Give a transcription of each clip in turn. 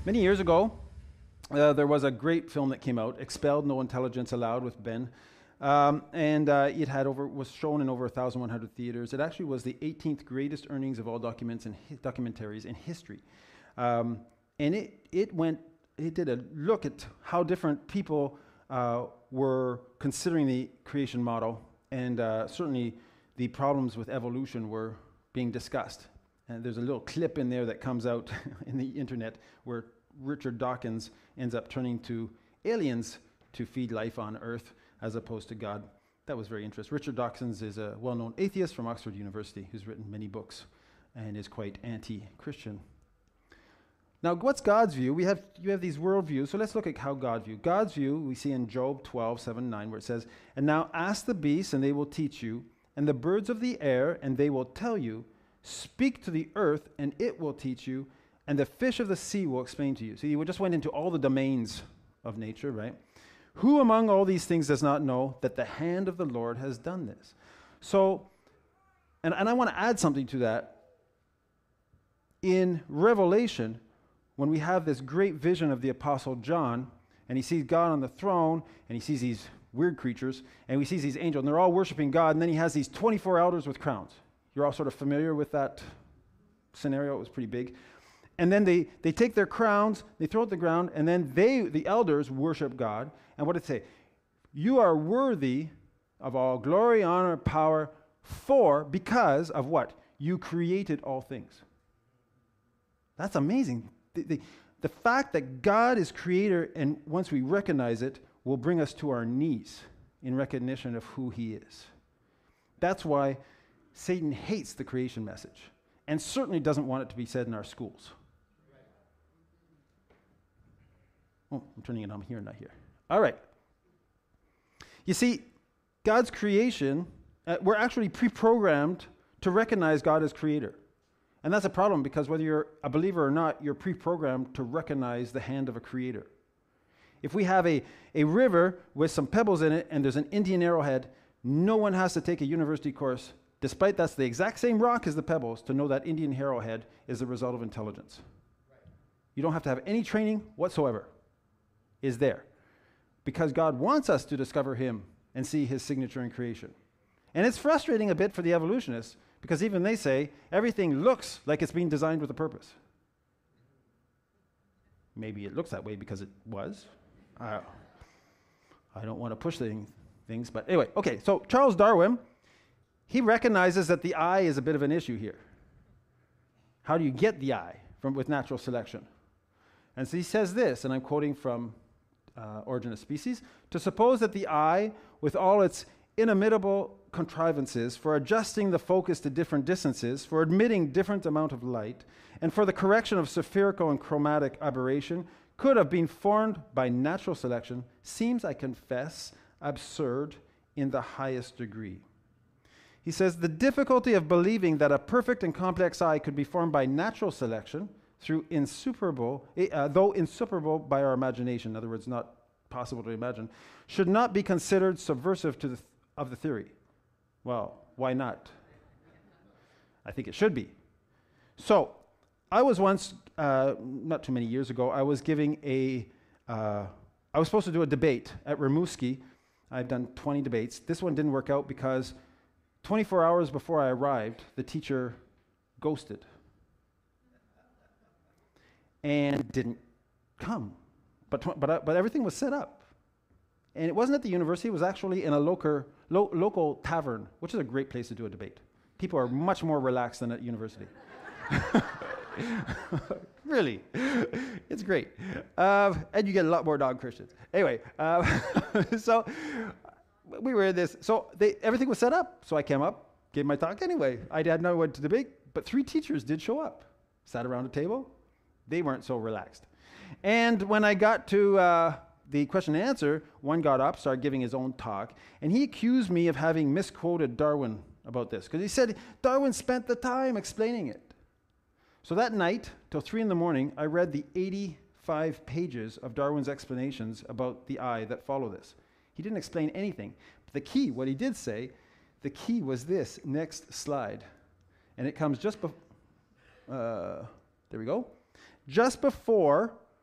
Many years ago, there was a great film that came out, Expelled, No Intelligence Allowed, with Ben. Was shown in over 1,100 theaters. It actually was the 18th greatest earnings of all documentaries in history. And it did a look at how different people were considering the creation model, and certainly the problems with evolution were being discussed. And there's a little clip in there that comes out in the internet where Richard Dawkins ends up turning to aliens to feed life on Earth as opposed to God. That was very interesting. Richard Dawkins is a well-known atheist from Oxford University who's written many books and is quite anti-Christian. Now, what's God's view? You have these worldviews, so let's look at how God views. God's view, we see in Job 12:7-9, where it says, "And now ask the beasts, and they will teach you, and the birds of the air, and they will tell you. Speak to the earth, and it will teach you, and the fish of the sea will explain to you." See, we just went into all the domains of nature, right? "Who among all these things does not know that the hand of the Lord has done this?" So, and I want to add something to that. In Revelation, when we have this great vision of the Apostle John, and he sees God on the throne, and he sees these weird creatures, and he sees these angels, and they're all worshiping God, and then he has these 24 elders with crowns. You're all sort of familiar with that scenario. It was pretty big. And then they take their crowns, they throw it to the ground, and then the elders, worship God. And what did it say? "You are worthy of all glory, honor, power, because of what? You created all things." That's amazing. The fact that God is creator, and once we recognize it, will bring us to our knees in recognition of who he is. That's why Satan hates the creation message, and certainly doesn't want it to be said in our schools. Oh, I'm turning it on here, not here. All right. You see, God's creation, we're actually pre-programmed to recognize God as creator. And that's a problem, because whether you're a believer or not, you're pre-programmed to recognize the hand of a creator. If we have a river with some pebbles in it and there's an Indian arrowhead, no one has to take a university course, despite that's the exact same rock as the pebbles, to know that Indian arrowhead is the result of intelligence. Right. You don't have to have any training whatsoever. Is there. Because God wants us to discover him and see his signature in creation. And it's frustrating a bit for the evolutionists, because even they say everything looks like it's being designed with a purpose. Maybe it looks that way because it was. I don't want to push things, but anyway. Okay, so Charles Darwin, he recognizes that the eye is a bit of an issue here. How do you get the eye with natural selection? And so he says this, and I'm quoting from Origin of Species: "To suppose that the eye, with all its inimitable contrivances for adjusting the focus to different distances, for admitting different amount of light, and for the correction of spherical and chromatic aberration, could have been formed by natural selection, seems, I confess, absurd in the highest degree." He says, "The difficulty of believing that a perfect and complex eye could be formed by natural selection, though insuperable by our imagination," in other words, not possible to imagine, "should not be considered subversive of the theory." Well, why not? I think it should be. So, I was once, not too many years ago, I was supposed to do a debate at Rimouski. I've done 20 debates. This one didn't work out because 24 hours before I arrived, the teacher ghosted and didn't come. But everything was set up. And it wasn't at the university, it was actually in a local tavern, which is a great place to do a debate. People are much more relaxed than at university. Really. It's great. And you get a lot more non-Christians. Anyway, so we were in this. So everything was set up. So I came up, gave my talk anyway. I had no one to debate, but 3 teachers did show up. Sat around a table. They weren't so relaxed. And when I got to the question and answer, one got up, started giving his own talk, and he accused me of having misquoted Darwin about this, because he said Darwin spent the time explaining it. So that night, till 3 a.m, I read the 85 pages of Darwin's explanations about the eye that follow this. He didn't explain anything. But the key, what he did say, the key was this next slide. And it comes just before, there we go. Just before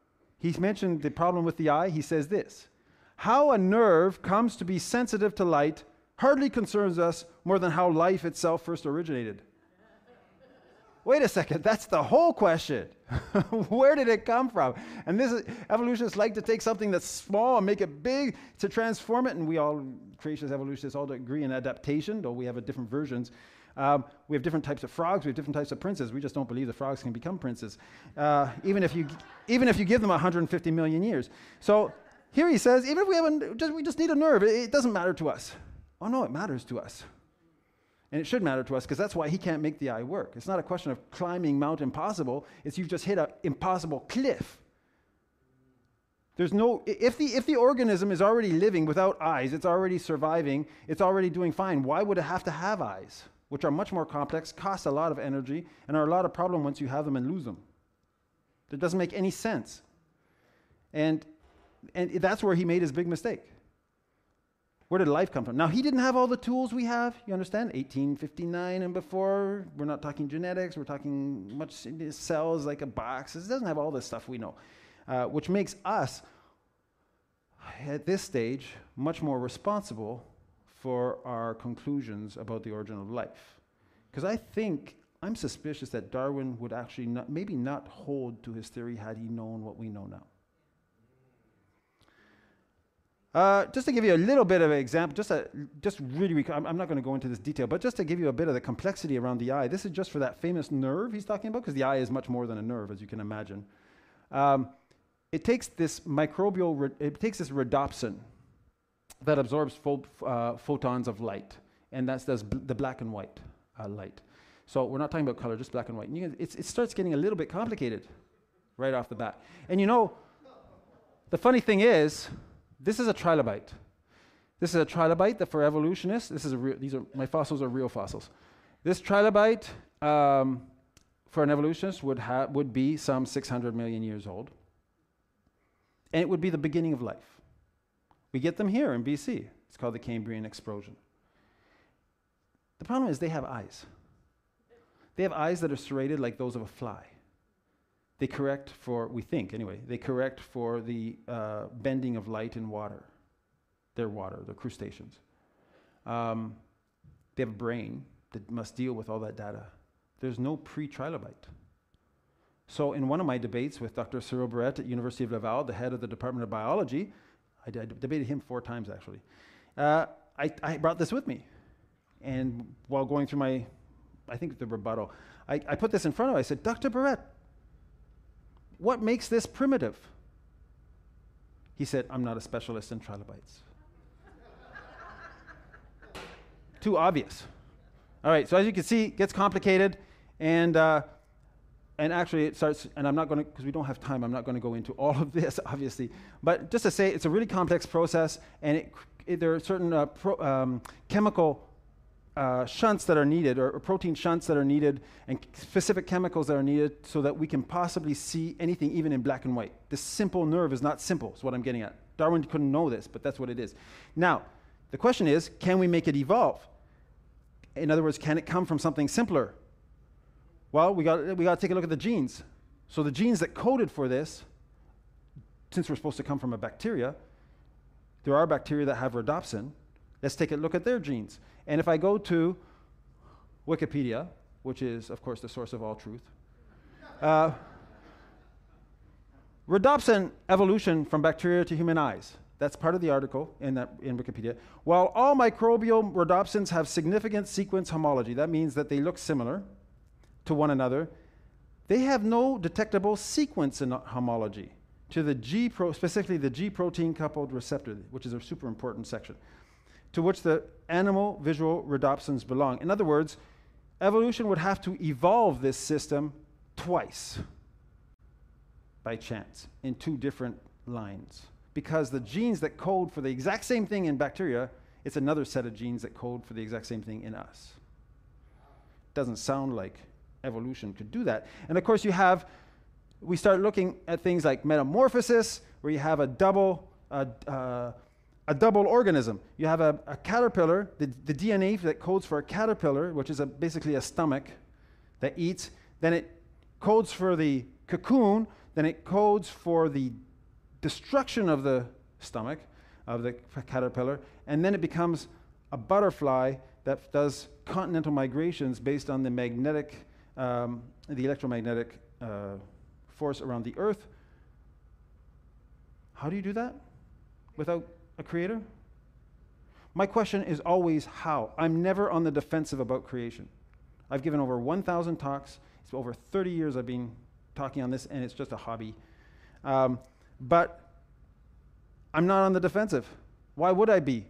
He's mentioned the problem with the eye. He says this: how a nerve comes to be sensitive to light hardly concerns us more than how life itself first originated. Wait a second, that's the whole question. Where did it come from? And evolutionists like to take something that's small and make it big to transform it, and we all, creationists, evolutionists, all agree in adaptation, though we have different versions. We have different types of frogs, we have different types of princes. We just don't believe the frogs can become princes, even if you give them 150 million years. So here he says, even if we just need a nerve, it doesn't matter to us. Oh no, it matters to us. And it should matter to us, because that's why he can't make the eye work. It's not a question of climbing Mount Impossible. It's you've just hit an impossible cliff. There's no, if the organism is already living without eyes, it's already surviving, it's already doing fine, why would it have to have eyes, which are much more complex, cost a lot of energy, and are a lot of problem once you have them and lose them? That doesn't make any sense. And that's where he made his big mistake. Where did life come from? Now, he didn't have all the tools we have, you understand? 1859 and before, we're not talking genetics, we're talking much cells like a box. It doesn't have all this stuff we know, which makes us, at this stage, much more responsible for our conclusions about the origin of life. Because I'm suspicious that Darwin would actually maybe not hold to his theory had he known what we know now. Just to give you a little bit of an example, I'm not going to go into this detail, but just to give you a bit of the complexity around the eye. This is just for that famous nerve he's talking about, because the eye is much more than a nerve, as you can imagine. It takes this rhodopsin that absorbs photons of light, and that's the black and white light. So we're not talking about color, just black and white. And it starts getting a little bit complicated right off the bat. And the funny thing is, this is a trilobite. This is a trilobite that for evolutionists, my fossils are real fossils. This trilobite, for an evolutionist, would be some 600 million years old. And it would be the beginning of life. We get them here in BC. It's called the Cambrian explosion. The problem is they have eyes. They have eyes that are serrated like those of a fly. They correct for, we think anyway, they correct for the bending of light in water. They're crustaceans. They have a brain that must deal with all that data. There's no pre-trilobite. So in one of my debates with Dr. Cyril Barrett at University of Laval, the head of the Department of Biology, I debated him 4 times actually, I brought this with me. And while going through the rebuttal, I put this in front of him. I said, Dr. Barrett, what makes this primitive? He said, I'm not a specialist in trilobites. Too obvious. All right, so as you can see, it gets complicated, and actually it starts, and I'm not going to, because we don't have time, I'm not going to go into all of this, obviously, but just to say, it's a really complex process, and there are certain chemical shunts that are needed, or protein shunts that are needed, and specific chemicals that are needed so that we can possibly see anything even in black and white. This simple nerve is not simple, is what I'm getting at. Darwin couldn't know this, but that's what it is. Now, the question is, can we make it evolve? In other words, can it come from something simpler? Well, we got to take a look at the genes. So the genes that coded for this, since we're supposed to come from a bacteria, there are bacteria that have rhodopsin. Let's take a look at their genes. And if I go to Wikipedia, which is, of course, the source of all truth, rhodopsin evolution from bacteria to human eyes. That's part of the article in Wikipedia. While all microbial rhodopsins have significant sequence homology, that means that they look similar to one another, they have no detectable sequence in homology to the specifically the G protein coupled receptor, which is a super important section, to which the animal visual rhodopsins belong. In other words, evolution would have to evolve this system twice by chance in 2 different lines, because the genes that code for the exact same thing in bacteria, it's another set of genes that code for the exact same thing in us. Doesn't sound like evolution could do that. And of course we start looking at things like metamorphosis, where you have a double organism. You have a caterpillar, the DNA that codes for a caterpillar, which is basically a stomach that eats, then it codes for the cocoon, then it codes for the destruction of the stomach of the caterpillar, and then it becomes a butterfly that does continental migrations based on the magnetic, the electromagnetic force around the earth. How do you do that without a creator? My question is always how. I'm never on the defensive about creation. I've given over 1,000 talks. It's over 30 years I've been talking on this, and it's just a hobby. But I'm not on the defensive. Why would I be?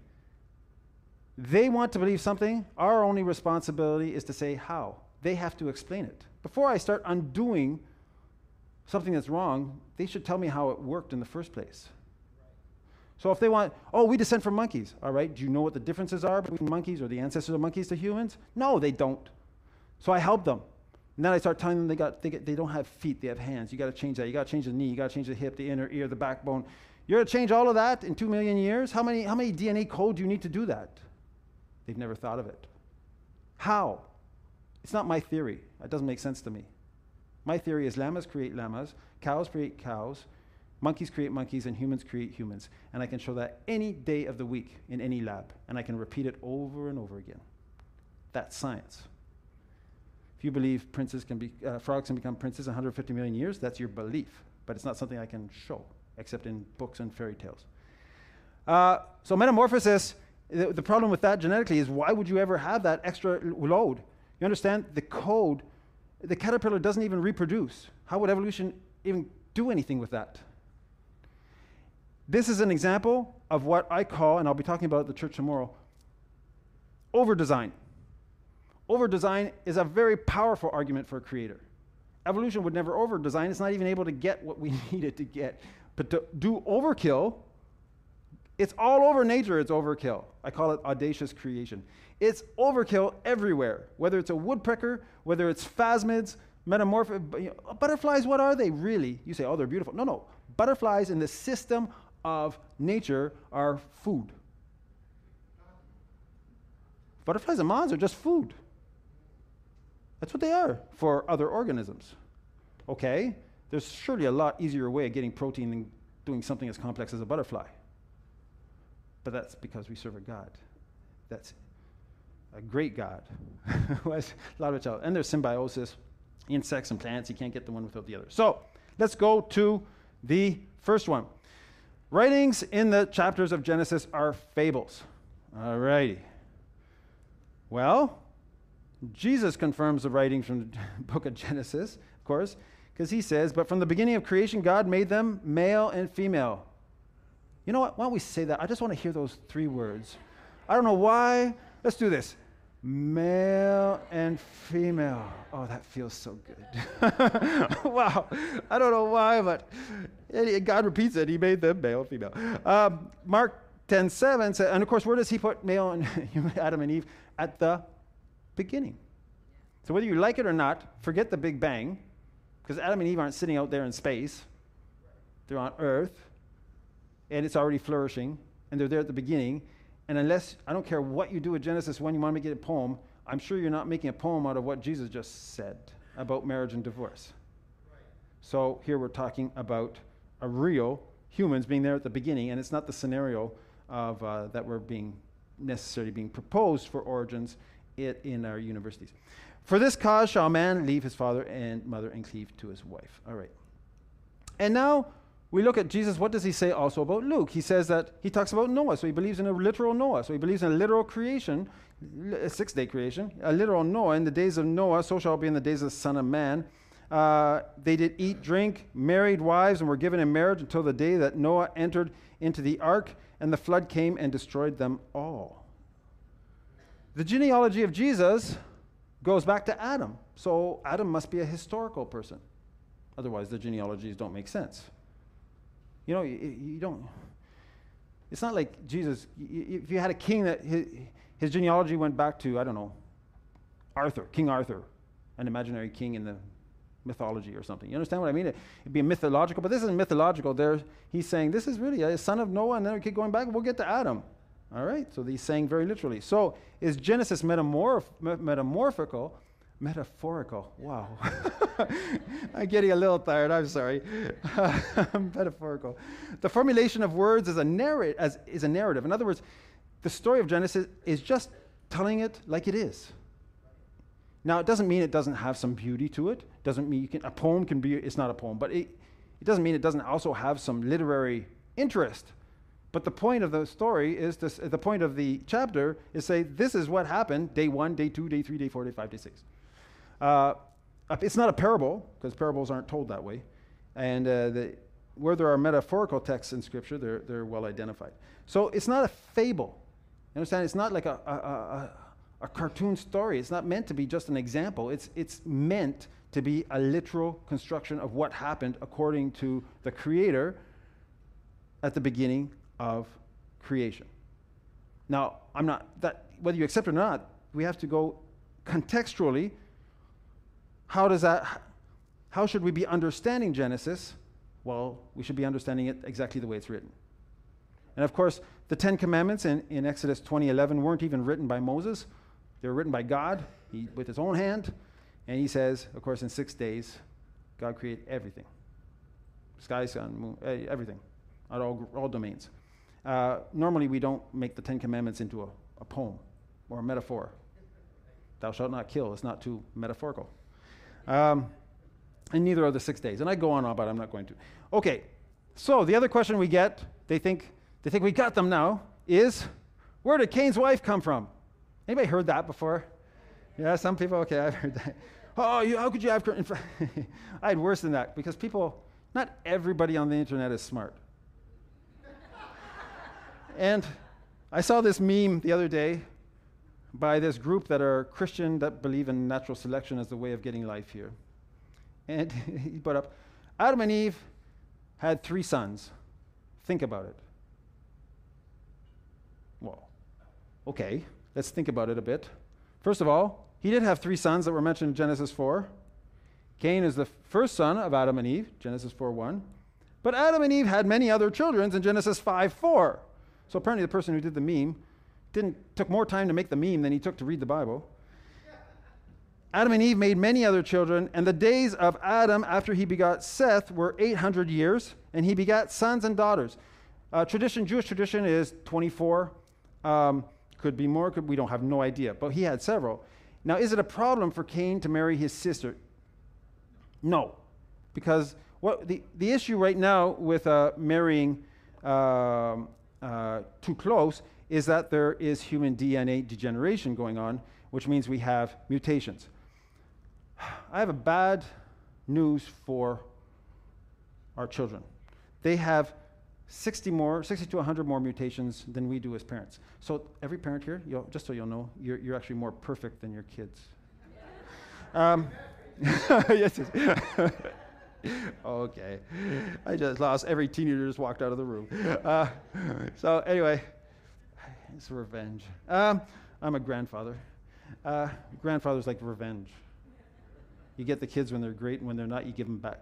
They want to believe something. Our only responsibility is to say how. They have to explain it. Before I start undoing something that's wrong, they should tell me how it worked in the first place. So if they want, oh, we descend from monkeys. All right, do you know what the differences are between monkeys or the ancestors of monkeys to humans? No, they don't. So I help them. And then I start telling them they don't have feet, they have hands. You got to change that. You got to change the knee. You got to change the hip, the inner ear, the backbone. You're going to change all of that in 2 million years? How many DNA code do you need to do that? They've never thought of it. How? It's not my theory. It doesn't make sense to me. My theory is llamas create llamas, cows create cows, monkeys create monkeys, and humans create humans. And I can show that any day of the week in any lab. And I can repeat it over and over again. That's science. If you believe frogs can become princes in 150 million years, that's your belief. But it's not something I can show, except in books and fairy tales. So metamorphosis, the problem with that genetically is why would you ever have that extra load? You understand? The code, the caterpillar doesn't even reproduce. How would evolution even do anything with that? This is an example of what I call, and I'll be talking about at the church tomorrow, over-design. Over-design is a very powerful argument for a creator. Evolution would never over-design. It's not even able to get what we need it to get. But to do overkill, it's all over nature, it's overkill. I call it audacious creation. It's overkill everywhere, whether it's a woodpecker, whether it's phasmids, metamorphic. Butterflies, what are they really? You say, oh, they're beautiful. No. Butterflies in the system of nature are food. Butterflies and moths are just food. That's what they are for other organisms. Okay? There's surely a lot easier way of getting protein than doing something as complex as a butterfly. But that's because we serve a God. That's a great God who has a lot of child. And there's symbiosis. Insects and plants, you can't get the one without the other. So let's go to the first one. Writings in the chapters of Genesis are fables. All righty. Well, Jesus confirms the writings from the book of Genesis, of course, because he says, but from the beginning of creation, God made them male and female. You know what? Why don't we say that? I just want to hear those 3 words. I don't know why. Let's do this. Male and female. Oh, that feels so good. Wow. I don't know why, but God repeats it. He made them male and female. Mark 10:7 says, and of course, where does he put male and Adam and Eve? At the beginning. So whether you like it or not, forget the Big Bang, because Adam and Eve aren't sitting out there in space. They're on Earth, and it's already flourishing, and they're there at the beginning. And unless, I don't care what you do with Genesis 1, you want to make it a poem, I'm sure you're not making a poem out of what Jesus just said about marriage and divorce. Right. So here we're talking about a real humans being there at the beginning, and it's not the scenario of that we're necessarily being proposed for origins in our universities. For this cause shall a man leave his father and mother and cleave to his wife. All right. And now we look at Jesus. What does he say also about Luke? He says that he talks about Noah, so he believes in a literal Noah. So he believes in a literal creation, a 6-day creation, a literal Noah. In the days of Noah, so shall it be in the days of the Son of Man. They did eat, drink, married wives, and were given in marriage until the day that Noah entered into the ark, and the flood came and destroyed them all. The genealogy of Jesus goes back to Adam. So Adam must be a historical person. Otherwise, the genealogies don't make sense. You know, you don't. It's not like Jesus. If you had a king that his genealogy went back to, I don't know, King Arthur, an imaginary king in the mythology or something. You understand what I mean? It'd be mythological, but this isn't mythological. He's saying this is really a son of Noah, and then we keep going back, we'll get to Adam. All right? So he's saying very literally. So is Genesis metamorphical, Metaphorical. Wow. I'm getting a little tired. I'm sorry. Metaphorical. The formulation of words is a narrative. In other words, the story of Genesis is just telling it like it is. Now, it doesn't mean it doesn't have some beauty to it. Doesn't mean a poem can be. It's not a poem, but it doesn't mean it doesn't also have some literary interest. But the point of the story is this. The point of the chapter is say this is what happened day 1, day 2, day 3, day 4, day 5, day 6. It's not a parable, because parables aren't told that way. And where there are metaphorical texts in Scripture, they're well identified. So it's not a fable. You understand? It's not like a cartoon story. It's not meant to be just an example. It's meant to be a literal construction of what happened according to the Creator at the beginning of creation. Now, whether you accept it or not, we have to go contextually. How should we be understanding Genesis? Well, we should be understanding it exactly the way it's written. And of course, the Ten Commandments in Exodus 20:11 weren't even written by Moses. They were written by God with his own hand. And he says, of course, in 6 days, God created everything. Sky, sun, moon, everything, all domains. Normally, we don't make the Ten Commandments into a poem or a metaphor. Thou shalt not kill. It's not too metaphorical. And neither are the 6 days. And I go on, but I'm not going to. Okay, so the other question we get, they think we got them now, is where did Cain's wife come from? Anybody heard that before? Yeah, some people, okay, I've heard that. Oh, how could you have... I had worse than that, because not everybody on the internet is smart. And I saw this meme the other day by this group that are Christian that believe in natural selection as the way of getting life here. And he put up, Adam and Eve had 3 sons. Think about it. Well, okay, let's think about it a bit. First of all, he did have 3 sons that were mentioned in Genesis 4. Cain is the first son of Adam and Eve, Genesis 4:1. But Adam and Eve had many other children in Genesis 5:4. So apparently the person who did the meme took more time to make the meme than he took to read the Bible. Adam and Eve made many other children, and the days of Adam after he begot Seth were 800 years, and he begat sons and daughters. Jewish tradition is 24. Could be more, we don't have no idea, but he had several. Now, is it a problem for Cain to marry his sister? No, because the issue right now with marrying too close is that there is human DNA degeneration going on, which means we have mutations. I have a bad news for our children. They have 60 to 100 more mutations than we do as parents. So every parent here, just so you'll know, you're actually more perfect than your kids. Yes. Okay. I just lost. Every teenager just walked out of the room. So anyway, it's revenge. I'm a grandfather. Grandfathers like revenge. You get the kids when they're great, and when they're not, you give them back.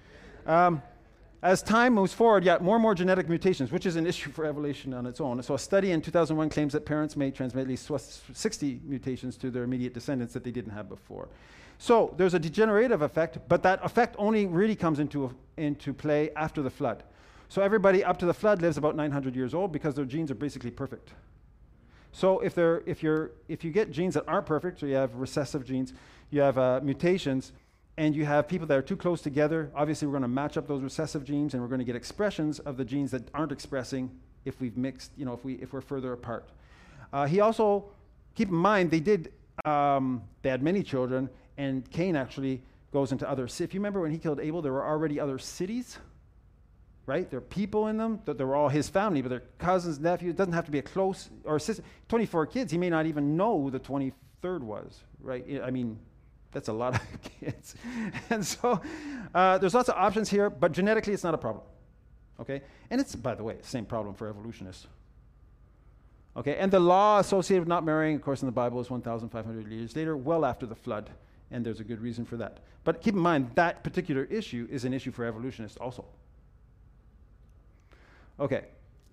As time moves forward, more and more genetic mutations, which is an issue for evolution on its own. So a study in 2001 claims that parents may transmit at least 60 mutations to their immediate descendants that they didn't have before. So there's a degenerative effect, but that effect only really comes into play after the flood. So everybody up to the flood lives about 900 years old because their genes are basically perfect. So if you get genes that aren't perfect, so you have recessive genes, you have mutations, and you have people that are too close together, obviously we're going to match up those recessive genes, and we're going to get expressions of the genes that aren't expressing if we've mixed, if we're further apart. He also, keep in mind, they had many children, and Cain actually goes into other cities. If you remember when he killed Abel, there were already other cities, right? There are people in them, that they were all his family, but they're cousins, nephews. It doesn't have to be a close, or sister. 24 kids, he may not even know who the 23rd was, right? I mean, that's a lot of kids. And so there's lots of options here, but genetically it's not a problem, okay? And it's, by the way, the same problem for evolutionists. Okay, and the law associated with not marrying, of course, in the Bible is 1,500 years later, well after the flood, and there's a good reason for that. But keep in mind, that particular issue is an issue for evolutionists also. Okay,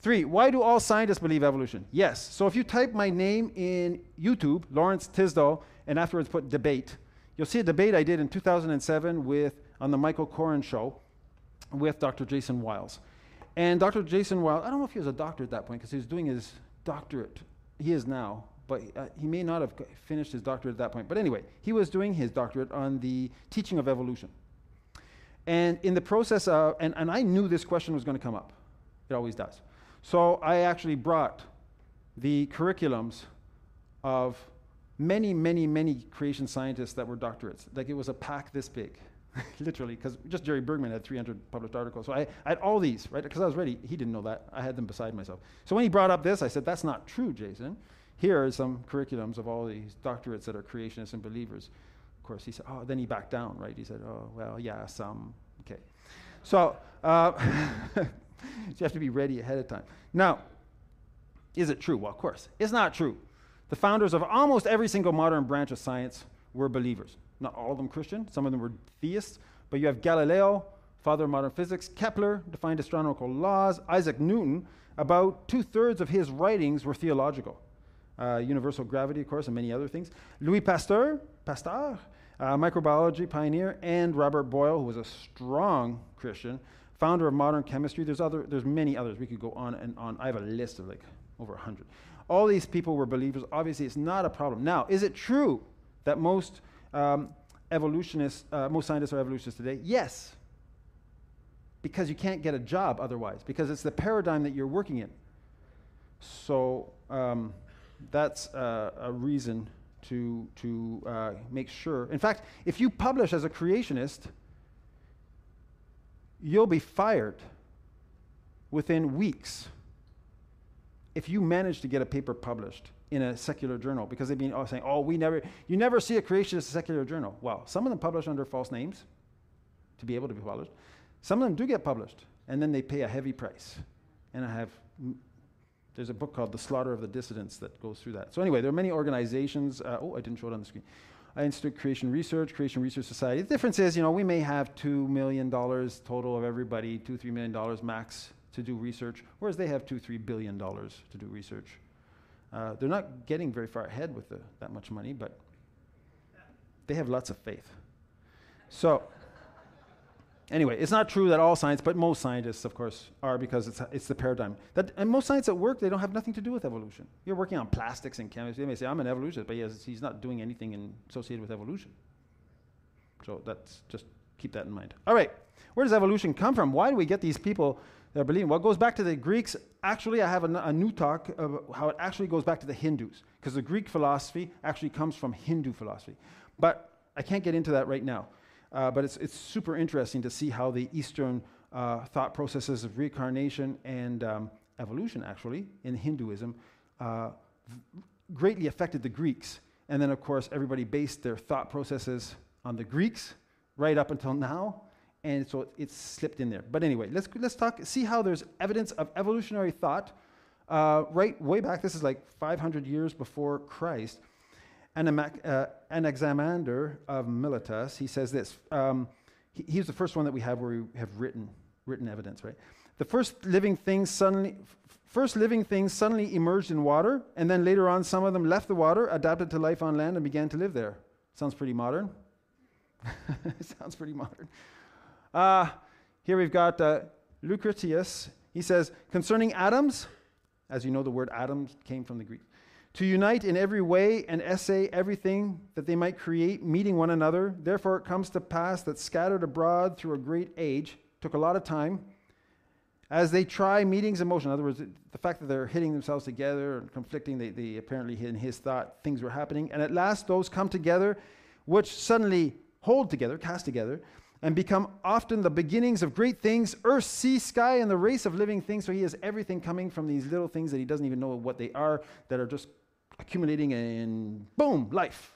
3, why do all scientists believe evolution? Yes. So if you type my name in YouTube, Lawrence Tisdall, and afterwards put debate, you'll see a debate I did in 2007 on the Michael Koren show with Dr. Jason Wiles. And Dr. Jason Wiles, I don't know if he was a doctor at that point because he was doing his doctorate. He is now, but he may not have finished his doctorate at that point. But anyway, he was doing his doctorate on the teaching of evolution. And in the process of, and I knew this question was going to come up. It always does. So I actually brought the curriculums of many, many, many creation scientists that were doctorates. Like it was a pack this big, literally, because just Jerry Bergman had 300 published articles. So I had all these, right, because I was ready. He didn't know that. I had them beside myself. So when he brought up this, I said, that's not true, Jason. Here are some curriculums of all these doctorates that are creationists and believers. Of course, he said, oh, then he backed down, right? He said, oh, well, yeah, some, okay. So, so you have to be ready ahead of time. Now, is it true? Well, of course. It's not true. The founders of almost every single modern branch of science were believers. Not all of them Christian. Some of them were theists. But you have Galileo, father of modern physics. Kepler defined astronomical laws. Isaac Newton, about 2/3 of his writings were theological. Universal gravity, of course, and many other things. Louis Pasteur, microbiology pioneer, and Robert Boyle, who was a strong Christian, founder of modern chemistry. There's many others. We could go on and on. I have a list of like over 100. All these people were believers. Obviously, it's not a problem. Now, is it true that most evolutionists, most scientists are evolutionists today? Yes. Because you can't get a job otherwise, because it's the paradigm that you're working in. So that's a reason to make sure. In fact, if you publish as a creationist, you'll be fired within weeks if you manage to get a paper published in a secular journal, because they've been saying, oh, you never see a creationist secular journal. Well, some of them publish under false names to be able to be published. Some of them do get published, and then they pay a heavy price. And there's a book called The Slaughter of the Dissidents that goes through that. So anyway, there are many organizations. I didn't show it on the screen. Institute Creation Research Society. The difference is, we may have $2 million total of everybody, $2-3 million max to do research, whereas they have $2-3 billion to do research. They're not getting very far ahead with that much money, but they have lots of faith. So anyway, it's not true that all science, but most scientists, of course, are, because it's the paradigm. And most science at work, they don't have nothing to do with evolution. You're working on plastics and chemistry. They may say, I'm an evolutionist, but he's not doing anything associated with evolution. So just keep that in mind. All right, where does evolution come from? Why do we get these people that are believing? Well, it goes back to the Greeks. Actually, I have a new talk of how it actually goes back to the Hindus, because the Greek philosophy actually comes from Hindu philosophy. But I can't get into that right now. But it's super interesting to see how the Eastern thought processes of reincarnation and evolution, actually, in Hinduism, greatly affected the Greeks. And then, of course, everybody based their thought processes on the Greeks right up until now. And so it's slipped in there. But anyway, let's see how there's evidence of evolutionary thought right way back. This is like 500 years before Christ. Anaximander of Miletus, he says this. He's the first one that we have where we have written evidence, right? The first living things suddenly emerged in water, and then later on some of them left the water, adapted to life on land, and began to live there. Sounds pretty modern. Sounds pretty modern. Here we've got Lucretius. He says, concerning atoms, as you know, the word atoms came from the Greek, to unite in every way and essay everything that they might create, meeting one another. Therefore it comes to pass that scattered abroad through a great age, took a lot of time, as they try meetings in motion. In other words, the fact that they're hitting themselves together and conflicting, they apparently in his thought things were happening. And at last those come together, which suddenly hold together, cast together, and become often the beginnings of great things, earth, sea, sky, and the race of living things. So he has everything coming from these little things that he doesn't even know what they are, that are just accumulating, and boom, life.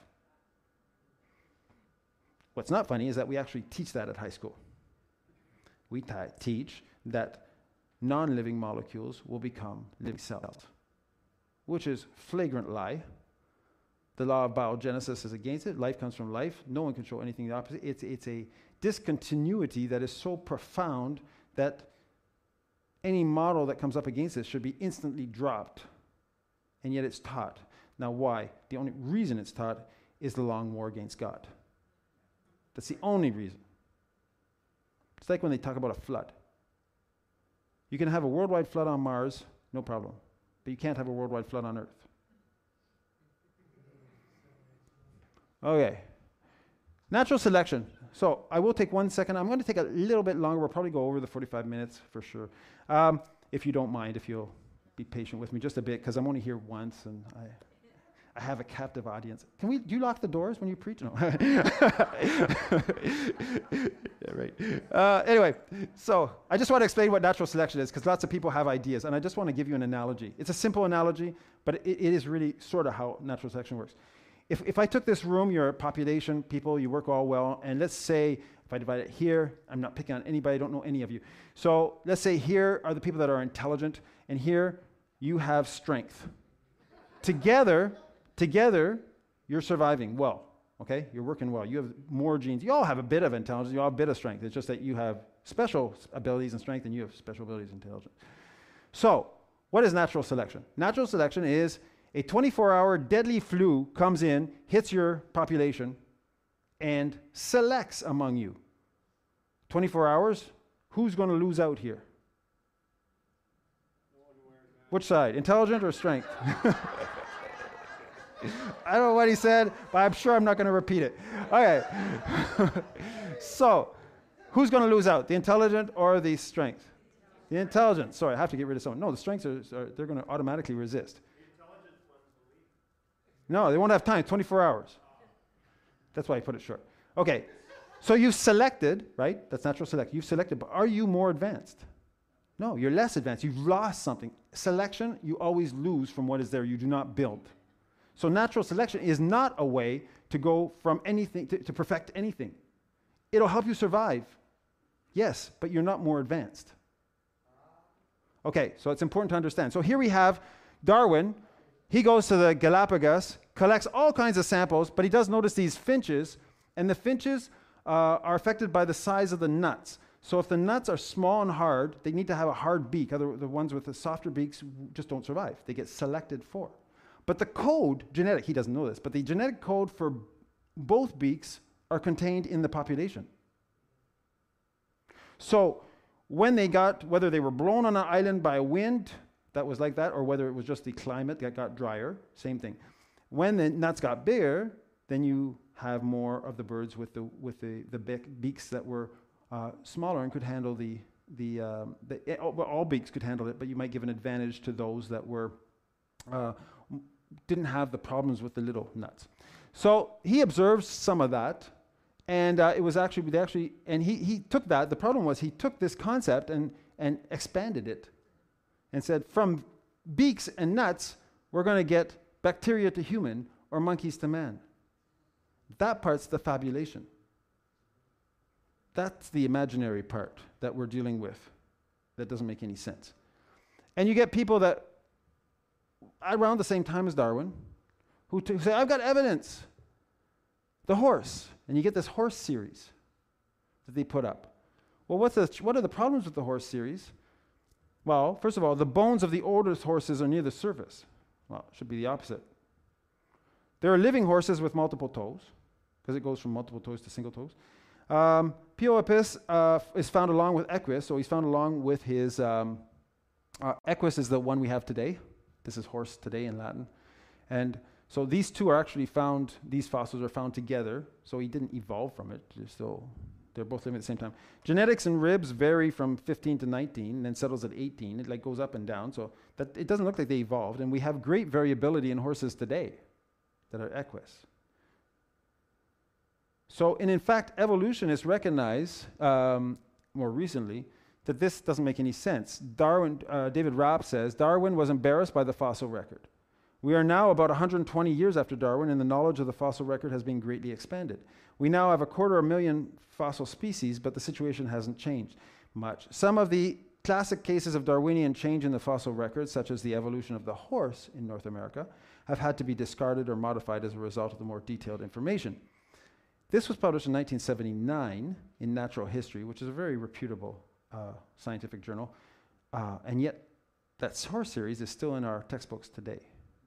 What's not funny is that we actually teach that at high school. We teach that non-living molecules will become living cells, which is flagrant lie. The law of biogenesis is against it. Life comes from life. No one can show anything the opposite. It's a discontinuity that is so profound that any model that comes up against this should be instantly dropped. And yet it's taught. Now why? The only reason it's taught is the long war against God. That's the only reason. It's like when they talk about a flood. You can have a worldwide flood on Mars, no problem. But you can't have a worldwide flood on Earth. Okay. Natural selection. So I will take 1 second. I'm going to take a little bit longer. We'll probably go over the 45 minutes for sure. If you don't mind, if you'll be patient with me just a bit, because I'm only here once and I have a captive audience. Do you lock the doors when you preach? No. Yeah, right. Anyway, so I just want to explain what natural selection is, because lots of people have ideas, and I just want to give you an analogy. It's a simple analogy, but it is really sort of how natural selection works. If I took this room, your population, people, you work all well, and let's say if I divide it here, I'm not picking on anybody, I don't know any of you. So let's say here are the people that are intelligent, and here you have strength. Together, you're surviving well, okay? You're working well. You have more genes. You all have a bit of intelligence. You all have a bit of strength. It's just that you have special abilities and strength, and you have special abilities and intelligence. So what is natural selection? Natural selection is a 24-hour deadly flu comes in, hits your population, and selects among you. 24 hours, who's going to lose out here? Which side, intelligent or strength? I don't know what he said, but I'm sure I'm not going to repeat it. Okay. So, who's going to lose out, the intelligent or the strength? The intelligent. Sorry, I have to get rid of someone. No, the strengths they're going to automatically resist. No, they won't have time, 24 hours. That's why I put it short. Okay, so you've selected, right? That's natural selection. You've selected, but are you more advanced? No, you're less advanced. You've lost something. Selection, you always lose from what is there. You do not build. So natural selection is not a way to go from anything, to perfect anything. It'll help you survive. Yes, but you're not more advanced. Okay, so it's important to understand. So here we have Darwin. He goes to the Galapagos, collects all kinds of samples, but he does notice these finches, and the finches are affected by the size of the nuts. So if the nuts are small and hard, they need to have a hard beak. The ones with the softer beaks just don't survive. They get selected for. But the code, genetic, he doesn't know this, but the genetic code for both beaks are contained in the population. So when they got, whether they were blown on an island by a wind that was like that, or whether it was just the climate that got drier, same thing. When the nuts got bigger, then you have more of the birds with the beaks that were smaller and could handle all beaks could handle it, but you might give an advantage to those that were didn't have the problems with the little nuts. So he observes some of that, and it was actually, and he took that. The problem was he took this concept and expanded it, and said from beaks and nuts we're going to get bacteria to human or monkeys to man. That part's the fabulation. That's the imaginary part that we're dealing with. That doesn't make any sense. And you get people that, around the same time as Darwin, who say, I've got evidence. The horse. And you get this horse series that they put up. Well, what are the problems with the horse series? Well, first of all, the bones of the oldest horses are near the surface. Well, it should be the opposite. There are living horses with multiple toes, because it goes from multiple toes to single toes. P.O.Apis is found along with Equus, so he's found along with his... Equus is the one we have today. This is horse today in Latin. And so these two are actually found, these fossils are found together, so he didn't evolve from it, so they're both living at the same time. Genetics in ribs vary from 15 to 19, and then settles at 18. It like goes up and down, so that it doesn't look like they evolved. And we have great variability in horses today that are Equus. So, and in fact, evolutionists recognize more recently that this doesn't make any sense. David Rapp says, Darwin was embarrassed by the fossil record. We are now about 120 years after Darwin, and the knowledge of the fossil record has been greatly expanded. We now have 250,000 fossil species, but the situation hasn't changed much. Some of the classic cases of Darwinian change in the fossil record, such as the evolution of the horse in North America, have had to be discarded or modified as a result of the more detailed information. This was published in 1979 in Natural History, which is a very reputable scientific journal. And yet, that source series is still in our textbooks today.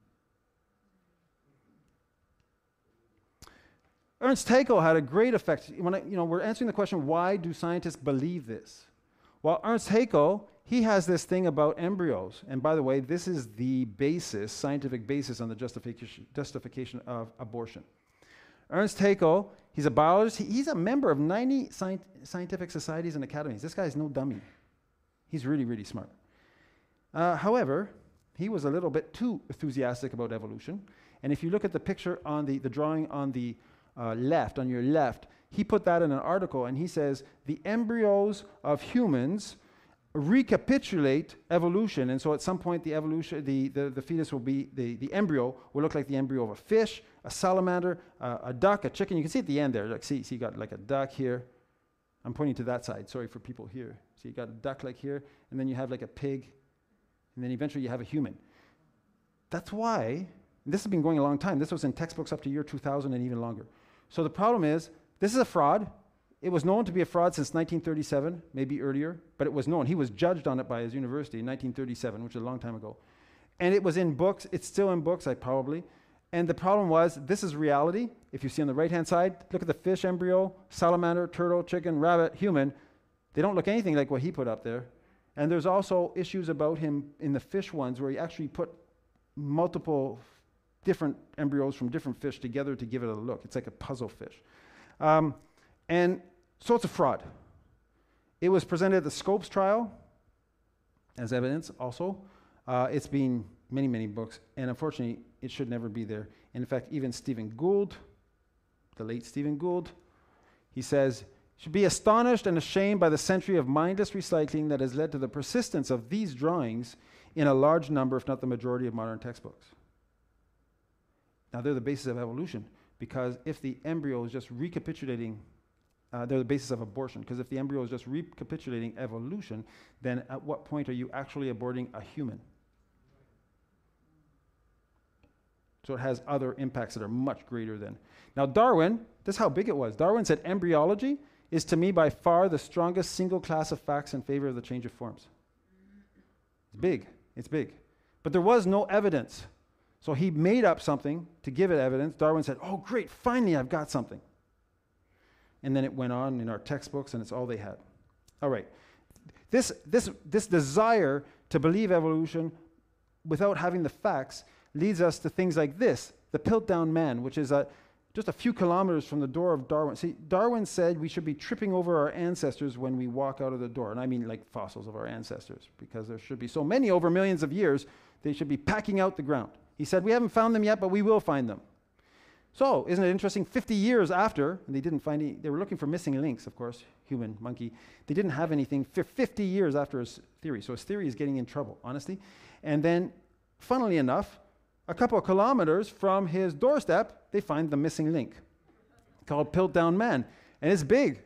Ernst Haeckel had a great effect. We're answering the question, why do scientists believe this? Well, Ernst Haeckel, he has this thing about embryos. And by the way, this is the basis, scientific basis on the justification of abortion. Ernst Haeckel, he's a biologist. He's a member of 90 scientific societies and academies. This guy's no dummy. He's really, really smart. However, he was a little bit too enthusiastic about evolution. And if you look at the picture on the drawing on the left, on your left, he put that in an article, and he says the embryos of humans recapitulate evolution, and so at some point the fetus will be, the embryo will look like the embryo of a fish, a salamander, a duck, a chicken. You can see at the end there, like see you got like a duck here. I'm pointing to that side, sorry for people here. So you got a duck like here, and then you have like a pig, and then eventually you have a human. That's why, this has been going a long time. This was in textbooks up to year 2000 and even longer. So the problem is, this is a fraud. It was known to be a fraud since 1937, maybe earlier, but it was known. He was judged on it by his university in 1937, which is a long time ago. And it was in books. It's still in books, And the problem was, this is reality. If you see on the right-hand side, look at the fish embryo, salamander, turtle, chicken, rabbit, human. They don't look anything like what he put up there. And there's also issues about him in the fish ones where he actually put multiple different embryos from different fish together to give it a look. It's like a puzzle fish. And so it's a fraud. It was presented at the Scopes trial as evidence also. It's been many, many books, and unfortunately, it should never be there. And in fact, even Stephen Gould, the late Stephen Gould, he says, should be astonished and ashamed by the century of mindless recycling that has led to the persistence of these drawings in a large number, if not the majority, of modern textbooks. Now, they're the basis of evolution, because if the embryo is just recapitulating, they're the basis of abortion, because if the embryo is just recapitulating evolution, then at what point are you actually aborting a human? So it has other impacts that are much greater than. Now, Darwin, this is how big it was. Darwin said, embryology is to me by far the strongest single class of facts in favor of the change of forms. It's big. It's big. But there was no evidence. So he made up something to give it evidence. Darwin said, oh, great, finally I've got something. And then it went on in our textbooks, and it's all they had. All right. This desire to believe evolution without having the facts leads us to things like this, the Piltdown Man, which is just a few kilometers from the door of Darwin. See, Darwin said we should be tripping over our ancestors when we walk out of the door. And I mean like fossils of our ancestors, because there should be so many over millions of years, they should be packing out the ground. He said, we haven't found them yet, but we will find them. So, isn't it interesting? 50 years after, and they didn't find any, they were looking for missing links, of course, human, monkey. They didn't have anything for 50 years after his theory. So his theory is getting in trouble, honestly. And then, funnily enough, a couple of kilometers from his doorstep, they find the missing link called Piltdown Man. And it's big.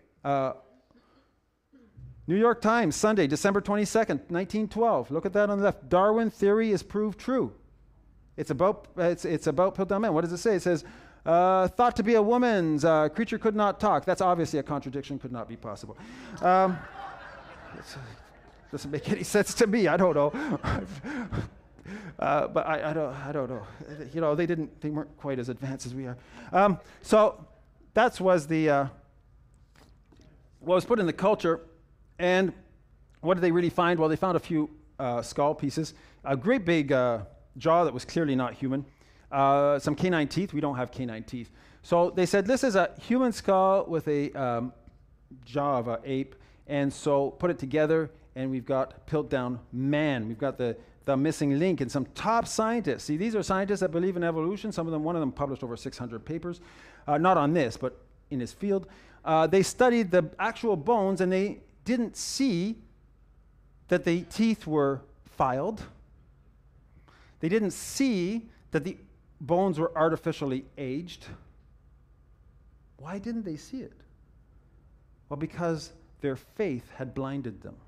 New York Times, Sunday, December 22nd, 1912. Look at that on the left. Darwin theory is proved true. It's about Piltdown Man. What does it say? It says, thought to be a woman's creature could not talk. That's obviously a contradiction, could not be possible. Doesn't make any sense to me. I don't know. But I don't know. You know, they weren't quite as advanced as we are. So that was what was put in the culture. And what did they really find? Well, they found a few skull pieces, a great big jaw that was clearly not human, some canine teeth. We don't have canine teeth. So they said, this is a human skull with a jaw of an ape. And so put it together, and we've got Piltdown Man. We've got the missing link, and some top scientists. See, these are scientists that believe in evolution. One of them published over 600 papers, not on this, but in his field. They studied the actual bones, and they didn't see that the teeth were filed. They didn't see that the bones were artificially aged. Why didn't they see it? Well, because their faith had blinded them.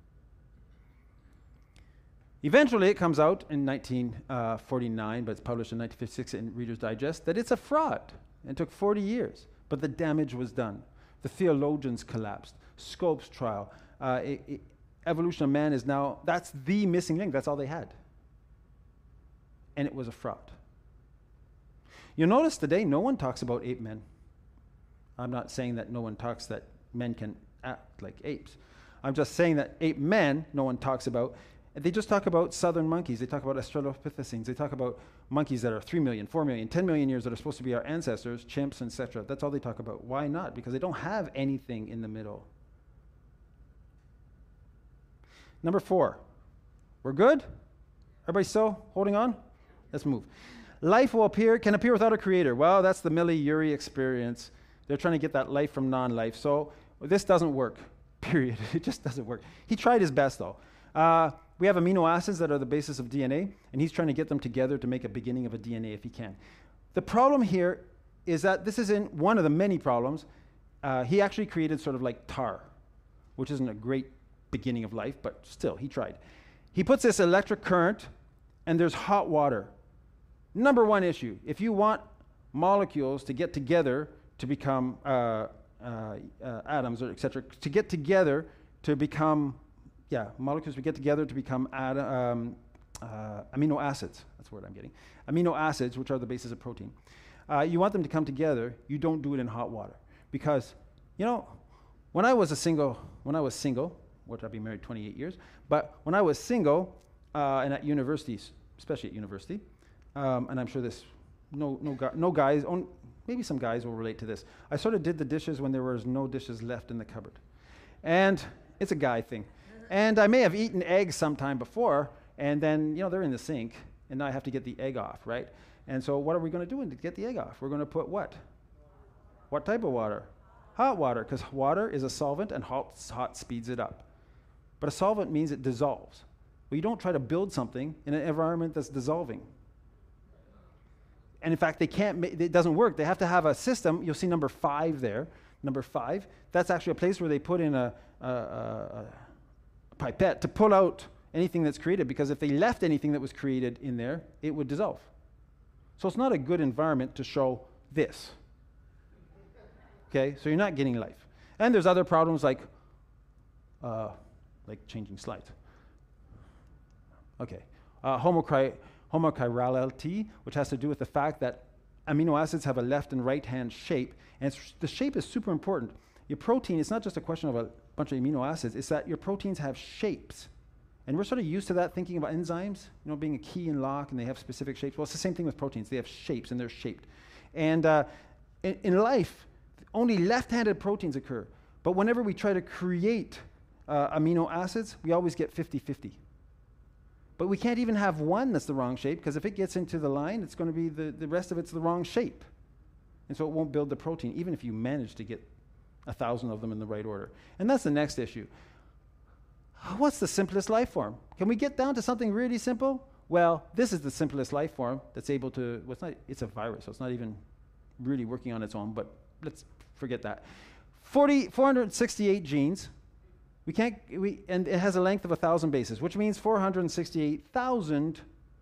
Eventually, it comes out in 1949, but it's published in 1956 in Reader's Digest, that it's a fraud. It took 40 years, but the damage was done. The theologians collapsed. Scopes trial. evolution of man is now, that's the missing link. That's all they had. And it was a fraud. You'll notice today no one talks about ape men. I'm not saying that no one talks that men can act like apes. I'm just saying that ape men no one talks about. They just talk about southern monkeys. They talk about Australopithecines. They talk about monkeys that are 3 million, 4 million, 10 million years that are supposed to be our ancestors, chimps, etc. That's all they talk about. Why not? Because they don't have anything in the middle. Number 4. We're good? Everybody still holding on? Let's move. Life can appear without a creator. Well, that's the Mille-Urey experience. They're trying to get that life from non-life. So this doesn't work, period. It just doesn't work. He tried his best, though. We have amino acids that are the basis of DNA, and he's trying to get them together to make a beginning of a DNA if he can. The problem here is that this isn't one of the many problems. He actually created sort of like tar, which isn't a great beginning of life, but still, he tried. He puts this electric current, and there's hot water. Number one issue, if you want molecules to get together to become atoms, or et cetera, to get together to become, molecules to get together to become amino acids, that's the word I'm getting, amino acids, which are the basis of protein. You want them to come together, you don't do it in hot water. Because, when I was single, which I've been married 28 years, but when I was single, and at universities, especially at university, and I'm sure no guys, maybe some guys will relate to this. I sort of did the dishes when there was no dishes left in the cupboard. And it's a guy thing. And I may have eaten eggs sometime before, and then, they're in the sink, and now I have to get the egg off, right? And so what are we going to do to get the egg off? We're going to put what? What type of water? Hot water, because water is a solvent, and hot speeds it up. But a solvent means it dissolves. Well, you don't try to build something in an environment that's dissolving. And in fact, it doesn't work. They have to have a system. You'll see number 5 there. Number 5, that's actually a place where they put in a pipette to pull out anything that's created, because if they left anything that was created in there, it would dissolve. So it's not a good environment to show this. Okay, so you're not getting life. And there's other problems like changing slides. Okay, homochirality, which has to do with the fact that amino acids have a left and right-hand shape, and the shape is super important. Your protein, it's not just a question of a bunch of amino acids, it's that your proteins have shapes. And we're sort of used to that, thinking about enzymes, being a key and lock, and they have specific shapes. Well, it's the same thing with proteins. They have shapes, and they're shaped. And in life, only left-handed proteins occur. But whenever we try to create amino acids, we always get 50-50. But we can't even have one that's the wrong shape, because if it gets into the line, it's going to be the rest of it's the wrong shape. And so it won't build the protein, even if you manage to get 1,000 of them in the right order. And that's the next issue. What's the simplest life form? Can we get down to something really simple? Well, this is the simplest life form that's able to, it's a virus, so it's not even really working on its own, but let's forget that. 468 genes. And it has a length of 1,000 bases, which means 468,000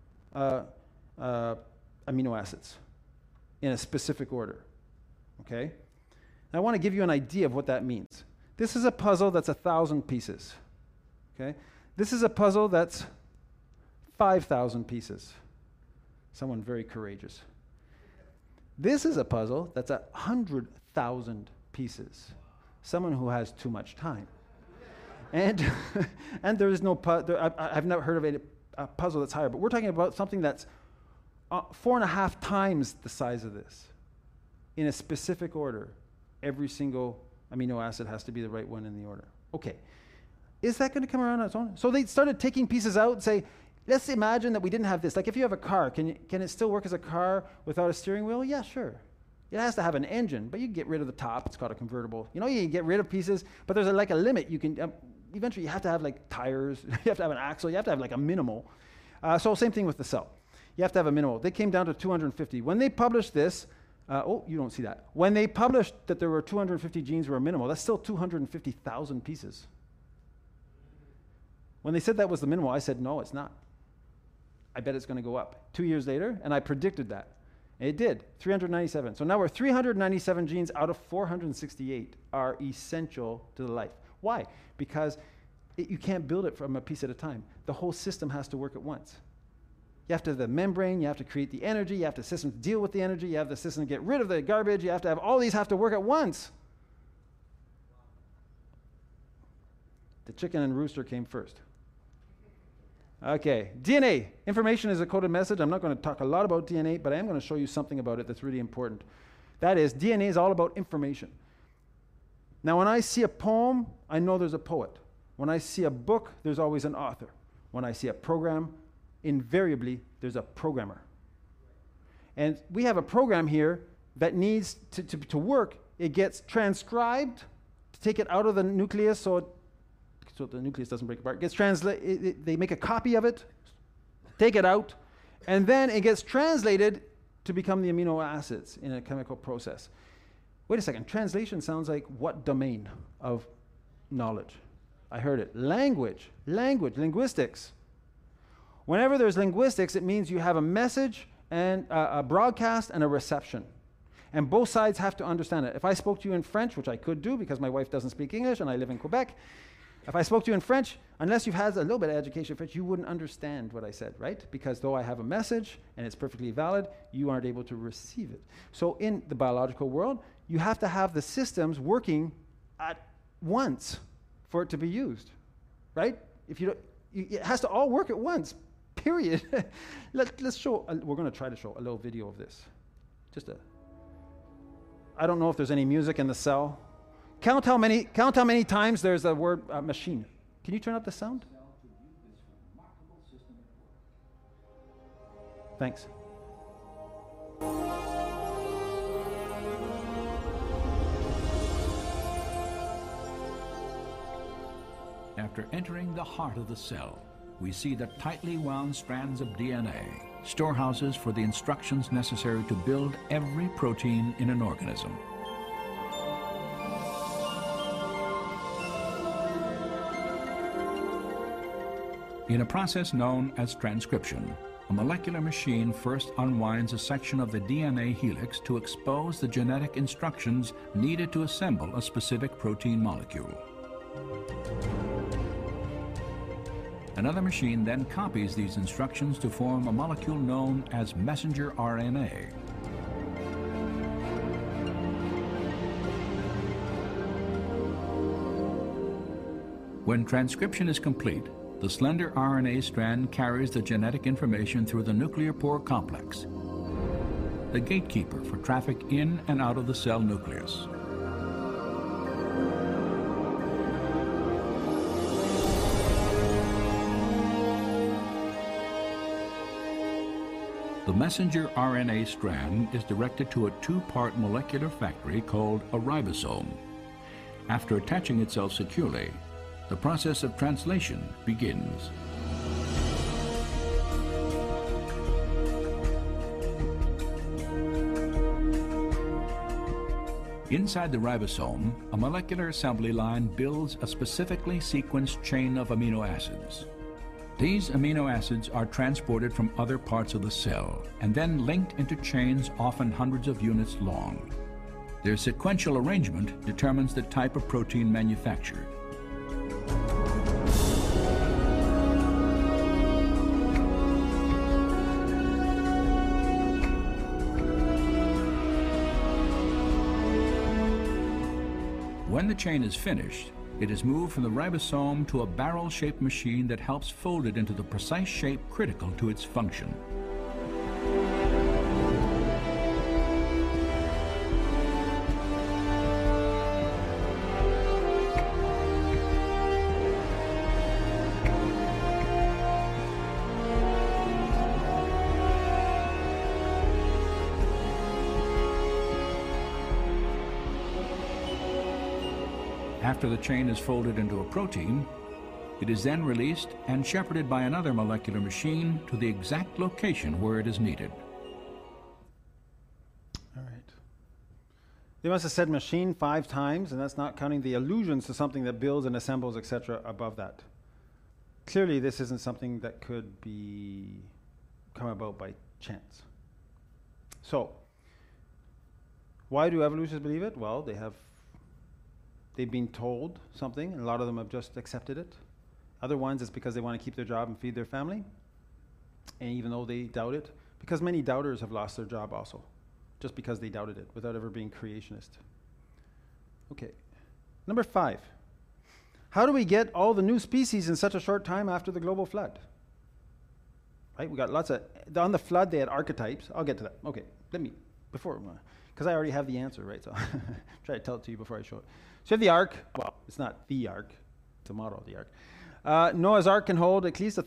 amino acids in a specific order. Okay? And I want to give you an idea of what that means. This is a puzzle that's 1,000 pieces. Okay? This is a puzzle that's 5,000 pieces. Someone very courageous. This is a puzzle that's 100,000 pieces. Someone who has too much time. And there is no I've never heard of a puzzle that's higher, but we're talking about something that's 4.5 times the size of this. In a specific order, every single amino acid has to be the right one in the order. Okay. Is that going to come around on its own? So they started taking pieces out and say, let's imagine that we didn't have this. Like if you have a car, can it still work as a car without a steering wheel? Yeah, sure. It has to have an engine, but you can get rid of the top. It's called a convertible. You can get rid of pieces, but there's a limit. You can eventually you have to have like tires. You have to have an axle. You have to have like a minimal. So same thing with the cell. You have to have a minimal. They came down to 250. When they published this, you don't see that. When they published that there were 250 genes were minimal, that's still 250,000 pieces. When they said that was the minimal, I said, no, it's not. I bet it's going to go up. 2 years later, and I predicted that. And it did, 397. So now we're 397 genes out of 468 are essential to the life. Why? Because you can't build it from a piece at a time. The whole system has to work at once. You have to have the membrane, you have to create the energy, you have the system to deal with the energy, you have the system to get rid of the garbage, you have to have all these have to work at once. The chicken and rooster came first. Okay, DNA. Information is a coded message. I'm not going to talk a lot about DNA, but I am going to show you something about it that's really important. That is, DNA is all about information. Now, when I see a poem, I know there's a poet. When I see a book, there's always an author. When I see a program, invariably, there's a programmer. And we have a program here that needs to work. It gets transcribed to take it out of the nucleus so the nucleus doesn't break apart. It gets they make a copy of it, take it out, and then it gets translated to become the amino acids in a chemical process. Wait a second, translation sounds like what domain of knowledge? I heard it. Language, linguistics. Whenever there's linguistics, it means you have a message and a broadcast and a reception. And both sides have to understand it. If I spoke to you in French, which I could do because my wife doesn't speak English and I live in Quebec, if I spoke to you in French, unless you've had a little bit of education in French, you wouldn't understand what I said, right? Because though I have a message and it's perfectly valid, you aren't able to receive it. So in the biological world, you have to have the systems working at once for it to be used, right? If you don't, it has to all work at once, period. Let's show, we're going to try to show a little video of this. I don't know if there's any music in the cell. Count how many times there's the word machine. Can you turn up the sound? Thanks. After entering the heart of the cell, we see the tightly wound strands of DNA, storehouses for the instructions necessary to build every protein in an organism. In a process known as transcription, a molecular machine first unwinds a section of the DNA helix to expose the genetic instructions needed to assemble a specific protein molecule. Another machine then copies these instructions to form a molecule known as messenger RNA. When transcription is complete, the slender RNA strand carries the genetic information through the nuclear pore complex, the gatekeeper for traffic in and out of the cell nucleus. The messenger RNA strand is directed to a two-part molecular factory called a ribosome. After attaching itself securely, the process of translation begins. Inside the ribosome, a molecular assembly line builds a specifically sequenced chain of amino acids. These amino acids are transported from other parts of the cell and then linked into chains often hundreds of units long. Their sequential arrangement determines the type of protein manufactured. When the chain is finished, it is moved from the ribosome to a barrel-shaped machine that helps fold it into the precise shape critical to its function. After the chain is folded into a protein, it is then released and shepherded by another molecular machine to the exact location where it is needed. All right. They must have said machine 5 times, and that's not counting the allusions to something that builds and assembles, etc., above that. Clearly, this isn't something that could come about by chance. So, why do evolutionists believe it? Well, they've been told something, and a lot of them have just accepted it. Other ones, it's because they want to keep their job and feed their family. And even though they doubt it, because many doubters have lost their job also, just because they doubted it without ever being creationist. Okay. Number 5. How do we get all the new species in such a short time after the global flood? Right? We got lots of, on the flood they had archetypes. I'll get to that. Okay. Because I already have the answer, right? So try to tell it to you before I show it. So you have the ark. Well, it's not the ark. It's a model of the ark. Noah's Ark can hold at least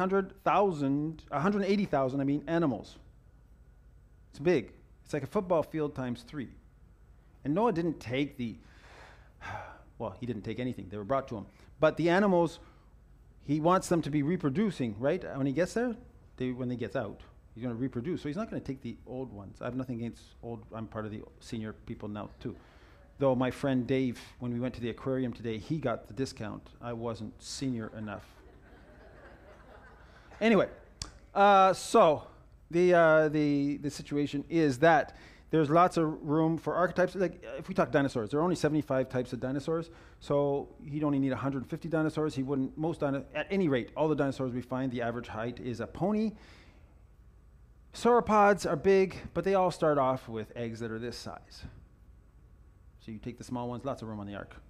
180,000 animals. It's big. It's like a football field times 3. And Noah didn't take he didn't take anything. They were brought to him. But the animals, he wants them to be reproducing, right? When he gets there, when he gets out, he's going to reproduce. So he's not going to take the old ones. I have nothing against old. I'm part of the senior people now too. Though my friend Dave, when we went to the aquarium today, he got the discount. I wasn't senior enough. Anyway, so the situation is that there's lots of room for archetypes. Like if we talk dinosaurs, there are only 75 types of dinosaurs. So he'd only need 150 dinosaurs. He wouldn't. At any rate, all the dinosaurs we find, the average height is a pony. Sauropods are big, but they all start off with eggs that are this size. So you take the small ones, lots of room on the ark.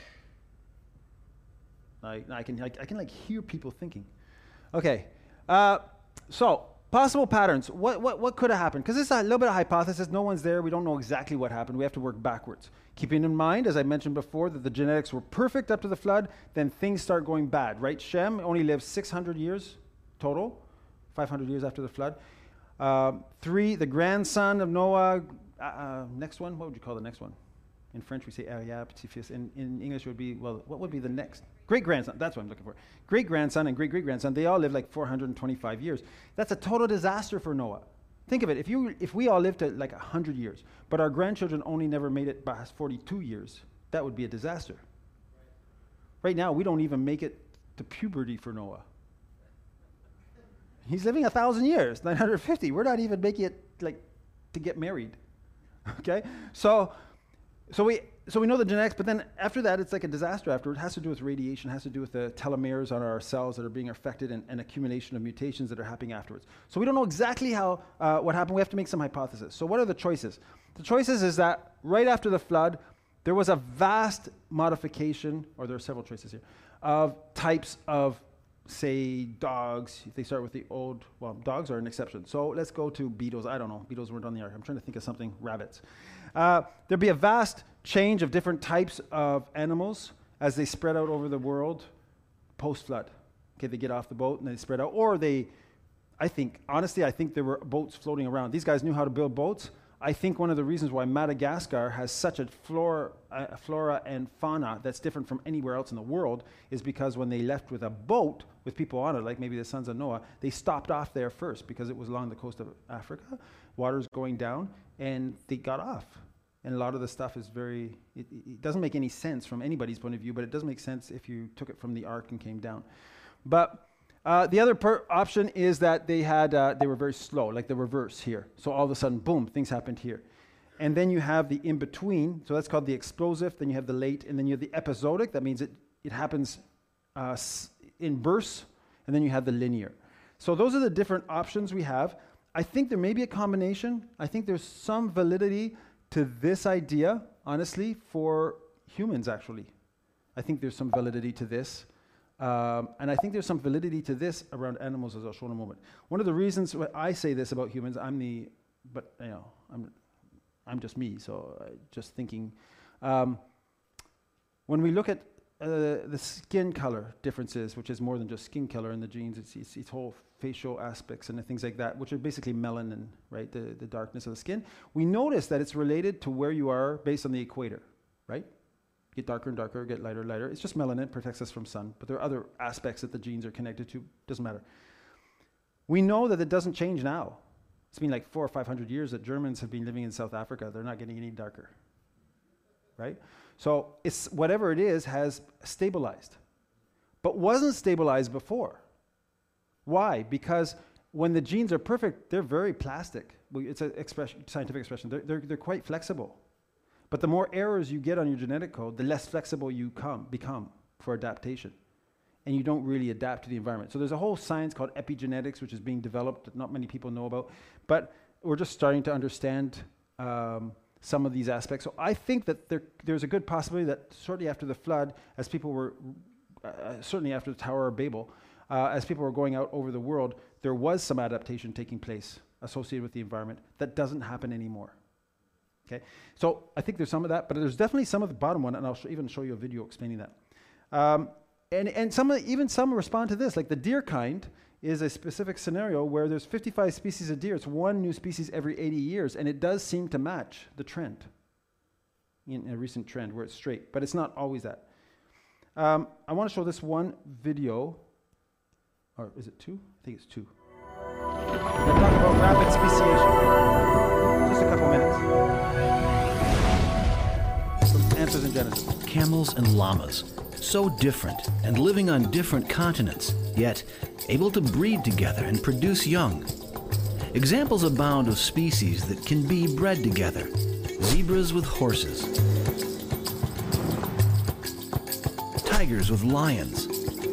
I can like hear people thinking. Okay, so possible patterns. What could have happened? Because it's a little bit of hypothesis. No one's there. We don't know exactly what happened. We have to work backwards. Keeping in mind, as I mentioned before, that the genetics were perfect up to the flood, then things start going bad, right? Shem only lived 600 years total, 500 years after the flood. 3, the grandson of Noah. Next one, what would you call the next one? In French, we say arrière petit-fils. In English, it would be, what would be the next? Great-grandson. That's what I'm looking for. Great-grandson and great-great-grandson, they all lived like 425 years. That's a total disaster for Noah. Think of it. If we all lived to like 100 years, but our grandchildren only never made it past 42 years, that would be a disaster. Right now, we don't even make it to puberty for Noah. He's living 1,000 years, 950. We're not even making it like to get married. Okay? So we know the genetics, but then after that, it's like a disaster afterward. It has to do with radiation, has to do with the telomeres on our cells that are being affected and accumulation of mutations that are happening afterwards. So we don't know exactly how what happened. We have to make some hypotheses. So what are the choices? The choices is that right after the flood, there was a vast modification, or there are several choices here, of types of, say, dogs. If they start with the old, dogs are an exception. So let's go to beetles. I don't know. Beetles weren't on the ark. I'm trying to think of something. Rabbits. There'd be a vast change of different types of animals as they spread out over the world post-flood. Okay, they get off the boat and they spread out. Or honestly, I think there were boats floating around. These guys knew how to build boats. I think one of the reasons why Madagascar has such a flora and fauna that's different from anywhere else in the world is because when they left with a boat with people on it, like maybe the sons of Noah, they stopped off there first because it was along the coast of Africa, water's going down, and they got off. And a lot of the stuff is it doesn't make any sense from anybody's point of view, but it does make sense if you took it from the ark and came down. But the other option is that they were very slow, like the reverse here. So all of a sudden, boom, things happened here. And then you have the in-between, so that's called the explosive, then you have the late, and then you have the episodic, that means it happens in bursts, and then you have the linear. So those are the different options we have. I think there may be a combination. I think there's some validity to this idea, honestly, for humans, actually. I think there's some validity to this. And I think there's some validity to this around animals, as I'll show in a moment. One of the reasons why I say this about humans, I'm just me, so just thinking. When we look at the skin color differences, which is more than just skin color in the genes, it's whole facial aspects and things like that, which are basically melanin, right, the darkness of the skin. We notice that it's related to where you are based on the equator, right? Get darker and darker, get lighter and lighter. It's just melanin, it protects us from sun. But there are other aspects that the genes are connected to. Doesn't matter. We know that it doesn't change now. It's been like 400 or 500 years that Germans have been living in South Africa. They're not getting any darker, right? So it's whatever it is has stabilized, but wasn't stabilized before. Why? Because when the genes are perfect, they're very plastic. It's an scientific expression. They're quite flexible. But the more errors you get on your genetic code, the less flexible you become for adaptation. and you don't really adapt to the environment. So there's a whole science called epigenetics, which is being developed that not many people know about, but we're just starting to understand some of these aspects. So I think that there's a good possibility that shortly after the flood, as people were, certainly after the Tower of Babel, as people were going out over the world, there was some adaptation taking place associated with the environment that doesn't happen anymore. Okay, so I think there's some of that, but there's definitely some of the bottom one, and I'll even show you a video explaining that. And some respond to this, like the deer kind is a specific scenario where there's 55 species of deer. It's one new species every 80 years, and it does seem to match the trend, in a recent trend where it's straight, but it's not always that. I want to show this one video, or is it two? I think it's two. That talk about rapid speciation. Just a couple minutes. Some answers in Genesis. Camels and llamas, so different and living on different continents, yet able to breed together and produce young. Examples abound of species that can be bred together. Zebras with horses, tigers with lions,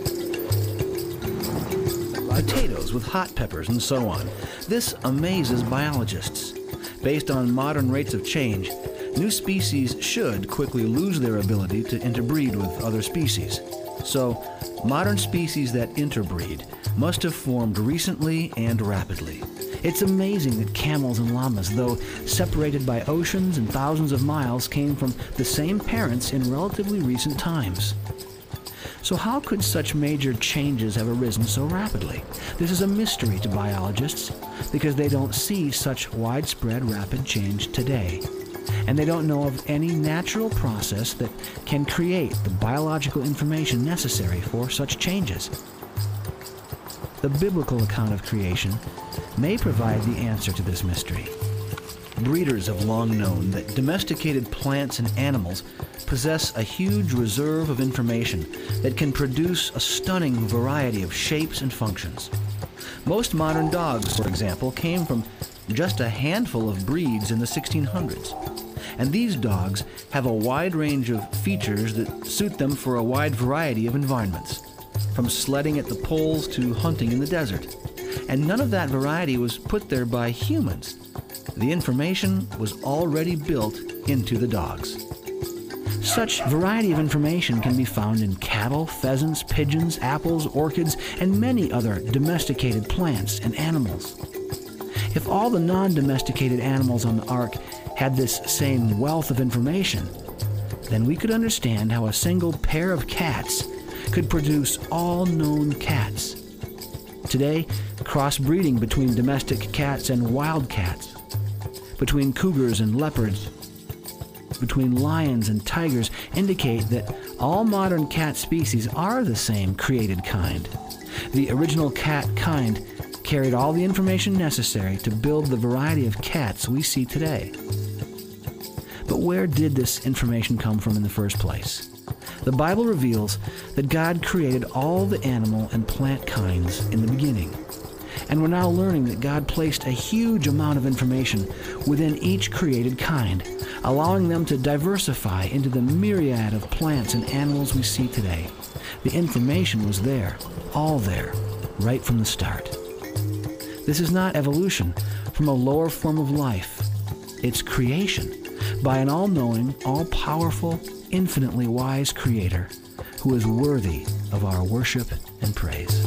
potatoes with hot peppers, and so on. This amazes biologists. Based on modern rates of change, new species should quickly lose their ability to interbreed with other species. So, modern species that interbreed must have formed recently and rapidly. It's amazing that camels and llamas, though separated by oceans and thousands of miles, came from the same parents in relatively recent times. So how could such major changes have arisen so rapidly? This is a mystery to biologists because they don't see such widespread rapid change today. And they don't know of any natural process that can create the biological information necessary for such changes. The biblical account of creation may provide the answer to this mystery. Breeders have long known that domesticated plants and animals possess a huge reserve of information that can produce a stunning variety of shapes and functions. Most modern dogs, for example, came from just a handful of breeds in the 1600s. And these dogs have a wide range of features that suit them for a wide variety of environments, from sledding at the poles to hunting in the desert. And none of that variety was put there by humans. The information was already built into the dogs. Such variety of information can be found in cattle, pheasants, pigeons, apples, orchids, and many other domesticated plants and animals. If all the non-domesticated animals on the ark had this same wealth of information, then we could understand how a single pair of cats could produce all known cats. Today, crossbreeding between domestic cats and wild cats, between cougars and leopards, between lions and tigers indicate that all modern cat species are the same created kind. The original cat kind carried all the information necessary to build the variety of cats we see today. But where did this information come from in the first place? The Bible reveals that God created all the animal and plant kinds in the beginning. And we're now learning that God placed a huge amount of information within each created kind, allowing them to diversify into the myriad of plants and animals we see today. The information was there, all there, right from the start. This is not evolution from a lower form of life. It's creation by an all-knowing, all-powerful, infinitely wise Creator who is worthy of our worship and praise.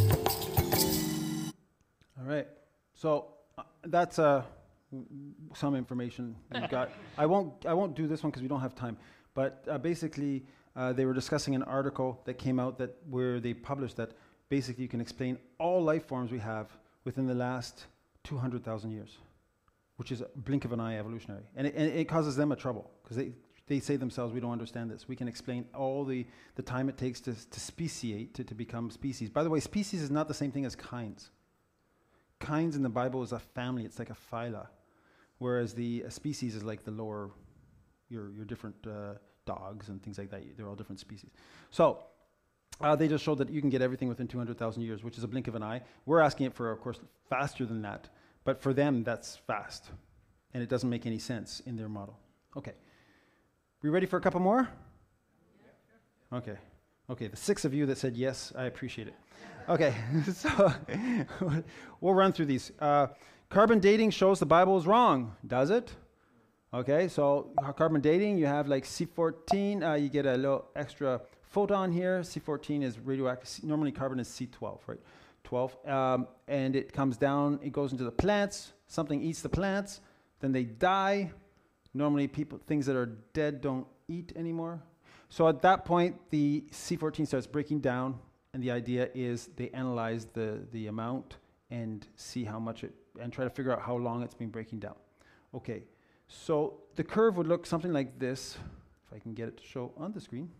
All right. So that's some information we've got. I won't do this one because we don't have time. But basically, they were discussing an article that came out where they published that basically you can explain all life forms we have within the last 200,000 years, which is a blink of an eye evolutionary. And it causes them a trouble because they say themselves, we don't understand this. We can explain all the time it takes to speciate, to become species. By the way, species is not the same thing as kinds. Kinds in the Bible is a family. It's like a phyla. Whereas a species is like the lower, your different dogs and things like that. They're all different species. So they just showed that you can get everything within 200,000 years, which is a blink of an eye. We're asking it for, of course, faster than that. But for them, that's fast. And it doesn't make any sense in their model. Okay. We ready for a couple more? Okay. Okay, the 6 of you that said yes, I appreciate it. Okay, so we'll run through these. Carbon dating shows the Bible is wrong, does it? Okay, so carbon dating, you have like C14, you get a little extra photon here. C14 is radioactive. Normally carbon is C12, right? 12. And it comes down, it goes into the plants. Something eats the plants, then they die. Normally things that are dead don't eat anymore. So at that point, the C14 starts breaking down, and the idea is they analyze the amount and see how much and try to figure out how long it's been breaking down. Okay, so the curve would look something like this, if I can get it to show on the screen.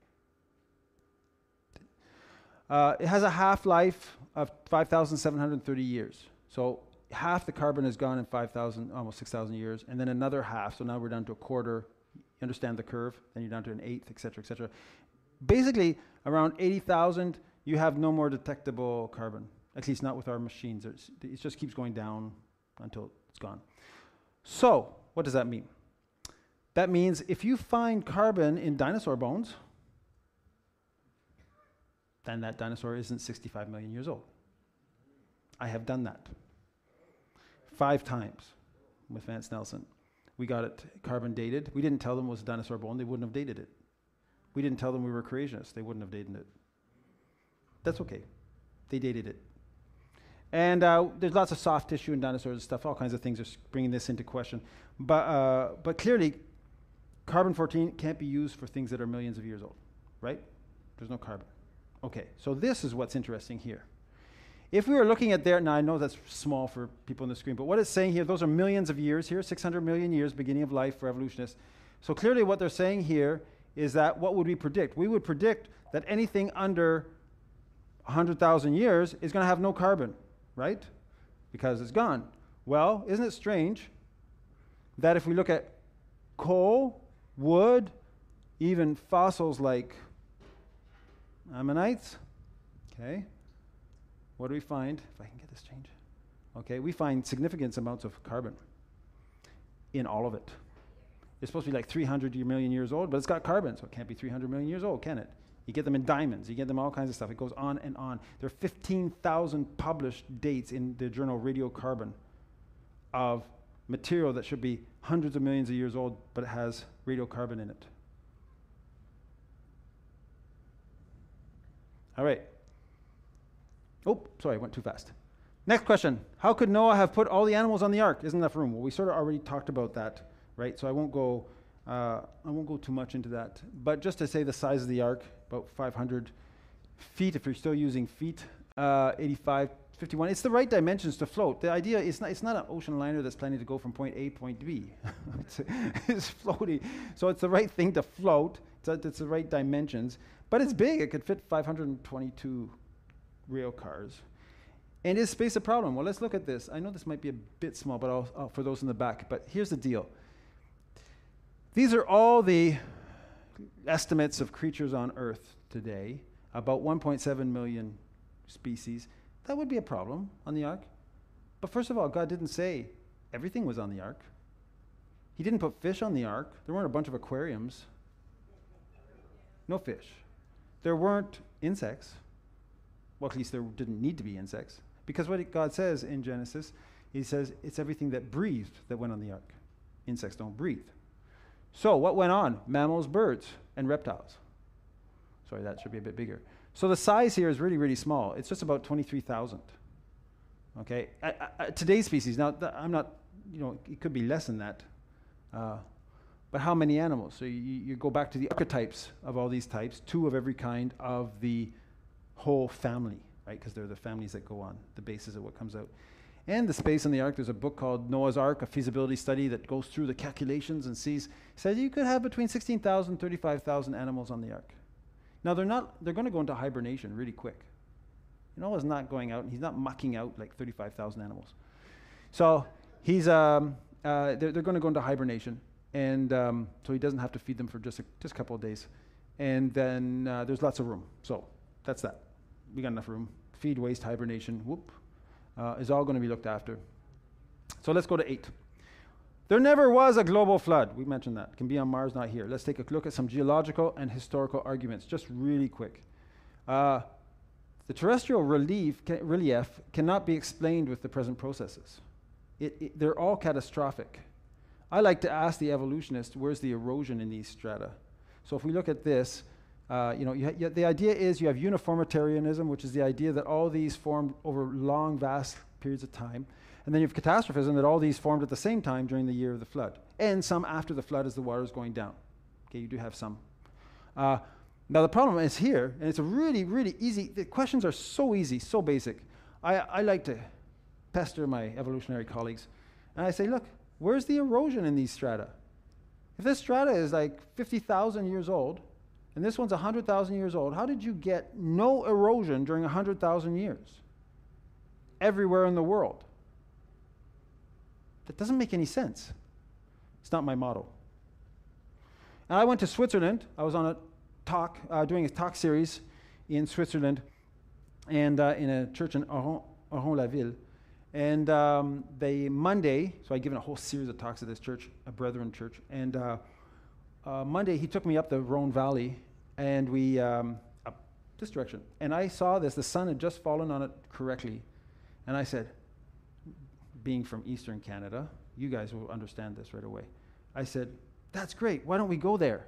It has a half-life of 5,730 years. So half the carbon is gone in 5,000, almost 6,000 years, and then another half. So now we're down to a quarter. You understand the curve? Then you're down to an eighth, et cetera, et cetera. Basically, around 80,000, you have no more detectable carbon. At least not with our machines. It just keeps going down until it's gone. So what does that mean? That means if you find carbon in dinosaur bones, then that dinosaur isn't 65 million years old. I have done that 5 times with Vance Nelson. We got it carbon dated. We didn't tell them it was a dinosaur bone. They wouldn't have dated it. We didn't tell them we were creationists. They wouldn't have dated it. That's okay. They dated it. And there's lots of soft tissue in dinosaurs and stuff. All kinds of things are bringing this into question. But clearly, carbon-14 can't be used for things that are millions of years old, right? There's no carbon. Okay, so this is what's interesting here. If we were looking at now I know that's small for people on the screen, but what it's saying here, those are millions of years here, 600 million years, beginning of life for evolutionists. So clearly what they're saying here is that what would we predict? We would predict that anything under 100,000 years is going to have no carbon, right? Because it's gone. Well, isn't it strange that if we look at coal, wood, even fossils like ammonites, okay, what do we find? If I can get this change. Okay, we find significant amounts of carbon in all of it. It's supposed to be like 300 million years old, but it's got carbon, so it can't be 300 million years old, can it? You get them in diamonds, you get them all kinds of stuff. It goes on and on. There are 15,000 published dates in the journal Radiocarbon of material that should be hundreds of millions of years old, but it has radiocarbon in it. All right. Oh, sorry, I went too fast. Next question. How could Noah have put all the animals on the ark? Isn't enough room? Well, we sort of already talked about that, right? So I won't go too much into that. But just to say the size of the ark, about 500 feet, if you're still using feet, 85, 51. It's the right dimensions to float. The idea is it's not an ocean liner that's planning to go from point A to point B. It's floating. So it's the right thing to float. It's the right dimensions. But it's big. It could fit 522 rail cars. And is space a problem? Well, let's look at this. I know this might be a bit small, but I'll for those in the back. But here's the deal. These are all the estimates of creatures on Earth today, about 1.7 million species. That would be a problem on the ark. But first of all, God didn't say everything was on the ark. He didn't put fish on the ark. There weren't a bunch of aquariums. No fish. There weren't insects. Well, at least there didn't need to be insects. Because what God says in Genesis, he says it's everything that breathed that went on the ark. Insects don't breathe. So what went on? Mammals, birds, and reptiles. Sorry, that should be a bit bigger. So the size here is really, really small. It's just about 23,000. Okay? Today's species, now I'm not, it could be less than that. But how many animals? So you go back to the archetypes of all these types, 2 of every kind of the whole family, right? Because they're the families that go on, the basis of what comes out. And the space on the ark, there's a book called Noah's Ark, a feasibility study that goes through the calculations and says you could have between 16,000 and 35,000 animals on the ark. Now they're going to go into hibernation really quick. Noah's not going out, and he's not mucking out like 35,000 animals. So they're going to go into hibernation, and so he doesn't have to feed them for just a couple of days. And then there's lots of room. So that's that. We got enough room. Feed, waste, hibernation, is all going to be looked after. So let's go to 8. There never was a global flood. We mentioned that. It can be on Mars, not here. Let's take a look at some geological and historical arguments, just really quick. The terrestrial relief cannot be explained with the present processes. They're all catastrophic. I like to ask the evolutionist, where's the erosion in these strata? So if we look at this, the idea is you have uniformitarianism, which is the idea that all these formed over long, vast periods of time. And then you have catastrophism, that all these formed at the same time during the year of the flood. And some after the flood as the water is going down. Okay, you do have some. Now the problem is here, and it's a really, really easy, the questions are so easy, so basic. I like to pester my evolutionary colleagues. And I say, look, where's the erosion in these strata? If this strata is like 50,000 years old, and this one's 100,000 years old, how did you get no erosion during 100,000 years? Everywhere in the world. That doesn't make any sense. It's not my motto. And I went to Switzerland. I was on a talk, doing a talk series in Switzerland, and in a church in Oron-la-Ville. And Monday, so I'd given a whole series of talks at this church, a Brethren church, and Monday he took me up the Rhone Valley, and we, up this direction. And I saw this, the sun had just fallen on it correctly. And I said, being from Eastern Canada, you guys will understand this right away. I said, that's great, why don't we go there?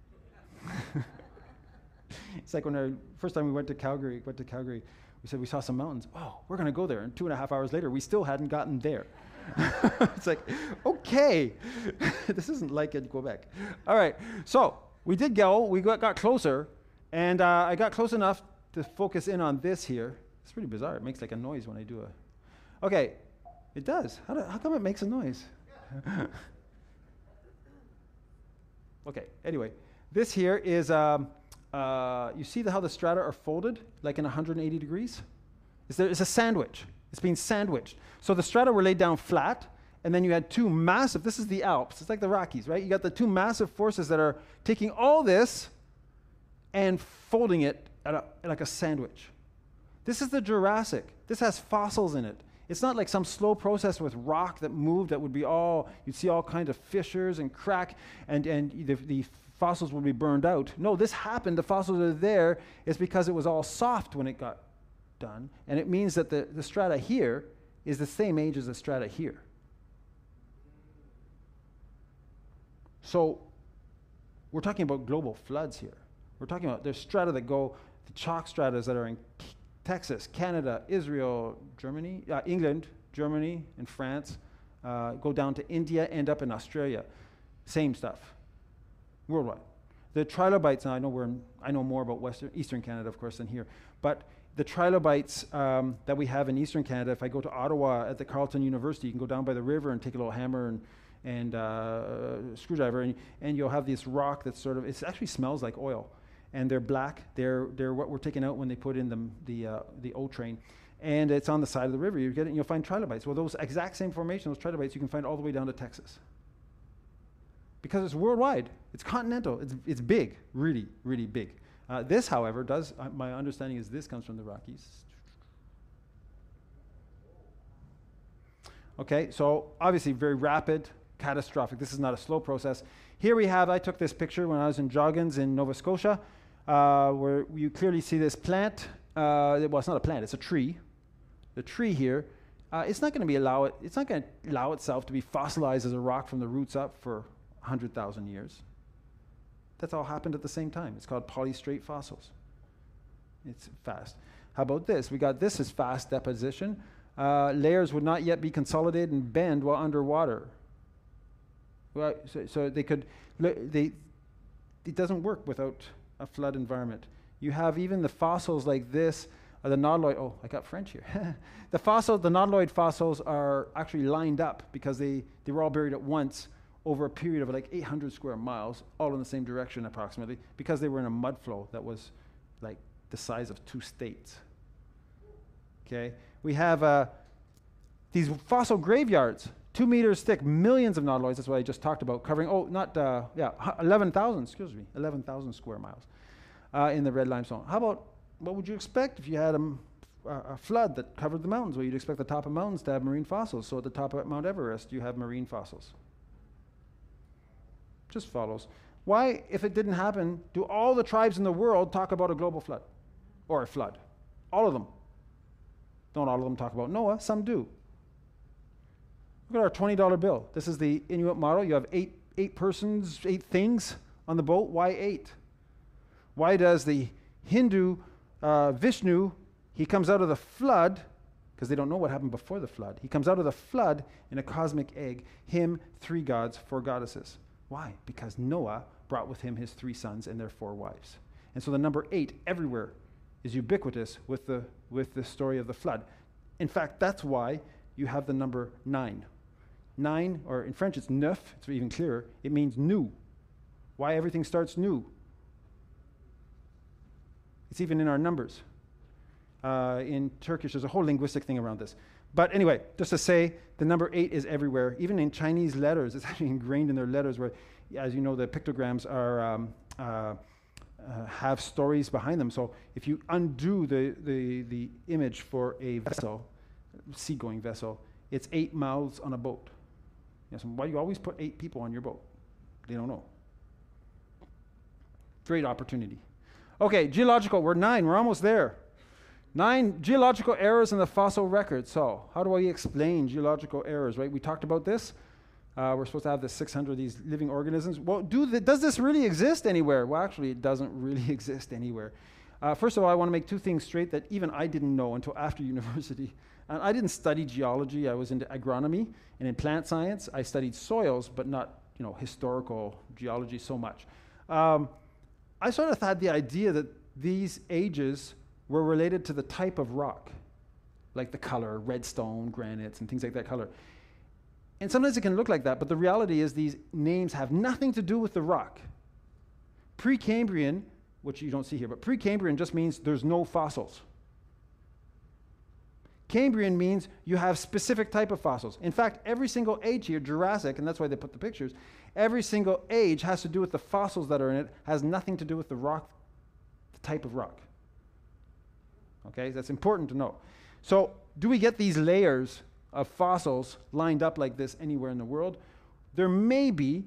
It's like when first time we went to Calgary, we said we saw some mountains. Oh, we're going to go there. And 2.5 hours later, we still hadn't gotten there. It's like, okay, this isn't like in Quebec. All right, so we did go. We got closer, and I got close enough to focus in on this here. It's pretty bizarre. It makes like a noise when I do a... Okay, it does. How come it makes a noise? Okay, anyway, this here is... you see how the strata are folded, like in 180 degrees? It's a sandwich. It's being sandwiched. So the strata were laid down flat, and then you had two massive, this is the Alps, it's like the Rockies, right? You got the two massive forces that are taking all this and folding it like a sandwich. This is the Jurassic. This has fossils in it. It's not like some slow process with rock that moved that would be you'd see all kinds of fissures and crack, and the fossils will be burned out. No, this happened. The fossils are there. It's because it was all soft when it got done. And it means that the strata here is the same age as the strata here. So we're talking about global floods here. We're talking about there's strata that go, the chalk stratas that are in Texas, Canada, Israel, Germany, England, Germany, and France, go down to India, end up in Australia. Same stuff. Worldwide. The trilobites, now I know more about Eastern Canada, of course, than here, but the trilobites that we have in Eastern Canada, if I go to Ottawa at the Carleton University, you can go down by the river and take a little hammer and screwdriver, and you'll have this rock that's it actually smells like oil, and they're black. They're what we're taking out when they put in the O train, and it's on the side of the river. You get it, and you'll find trilobites. Well, those exact same formation, those trilobites, you can find all the way down to Texas. Because it's worldwide, it's continental, it's big, really, really big. This, however, my understanding is this comes from the Rockies. Okay, so obviously very rapid, catastrophic. This is not a slow process. Here I took this picture when I was in Joggins in Nova Scotia, where you clearly see this plant. Well, it's not a plant, it's a tree. The tree here, it's not going to allow itself to be fossilized as a rock from the roots up for 100,000 years. That's all happened at the same time. It's called polystrate fossils. It's fast. How about this? We got this as fast deposition. Layers would not yet be consolidated and bend while underwater. Well, so they could. It doesn't work without a flood environment. You have even the fossils like this, the nautiloid. Oh, I got French here. The nautiloid fossils are actually lined up because they were all buried at once over a period of like 800 square miles, all in the same direction approximately, because they were in a mud flow that was like the size of 2 states. Okay, we have these fossil graveyards, 2 meters thick, millions of nautiloids, that's what I just talked about, covering, 11,000 square miles in the red limestone. How about, what would you expect if you had a flood that covered the mountains? Well, you'd expect the top of mountains to have marine fossils. So at the top of Mount Everest, you have marine fossils. Just follows. Why, if it didn't happen, do all the tribes in the world talk about a global flood or a flood? All of them. Don't all of them talk about Noah? Some do. Look at our $20 bill. This is the Inuit model. You have eight persons, 8 things on the boat. Why 8? Why does the Hindu Vishnu, he comes out of the flood, because they don't know what happened before the flood. He comes out of the flood in a cosmic egg. Him, 3 gods, 4 goddesses. Why? Because Noah brought with him his 3 sons and their 4 wives. And so the number 8 everywhere is ubiquitous with the story of the flood. In fact, that's why you have the number 9. 9, or in French it's neuf, it's even clearer, it means new. Why everything starts new. It's even in our numbers. In Turkish, there's a whole linguistic thing around this. But anyway, just to say, the number 8 is everywhere. Even in Chinese letters, it's actually ingrained in their letters where, as you know, the pictograms are have stories behind them. So if you undo the image for a vessel, seagoing vessel, it's 8 mouths on a boat. Yes, why do you always put 8 people on your boat? They don't know. Great opportunity. Okay, geological, we're 9, we're almost there. 9 geological errors in the fossil record. So how do I explain geological errors, right? We talked about this. We're supposed to have the 600 of these living organisms. Well, does this really exist anywhere? Well, actually, it doesn't really exist anywhere. First of all, I want to make 2 things straight that even I didn't know until after university. And I didn't study geology. I was into agronomy. And in plant science, I studied soils, but not, historical geology so much. I sort of had the idea that these ages were related to the type of rock, like the color, redstone, granites, and things like that color. And sometimes it can look like that, but the reality is these names have nothing to do with the rock. Precambrian, which you don't see here, but Precambrian just means there's no fossils. Cambrian means you have specific type of fossils. In fact, every single age here, Jurassic, and that's why they put the pictures, every single age has to do with the fossils that are in it, has nothing to do with the rock, the type of rock. Okay, that's important to know. So, do we get these layers of fossils lined up like this anywhere in the world? There may be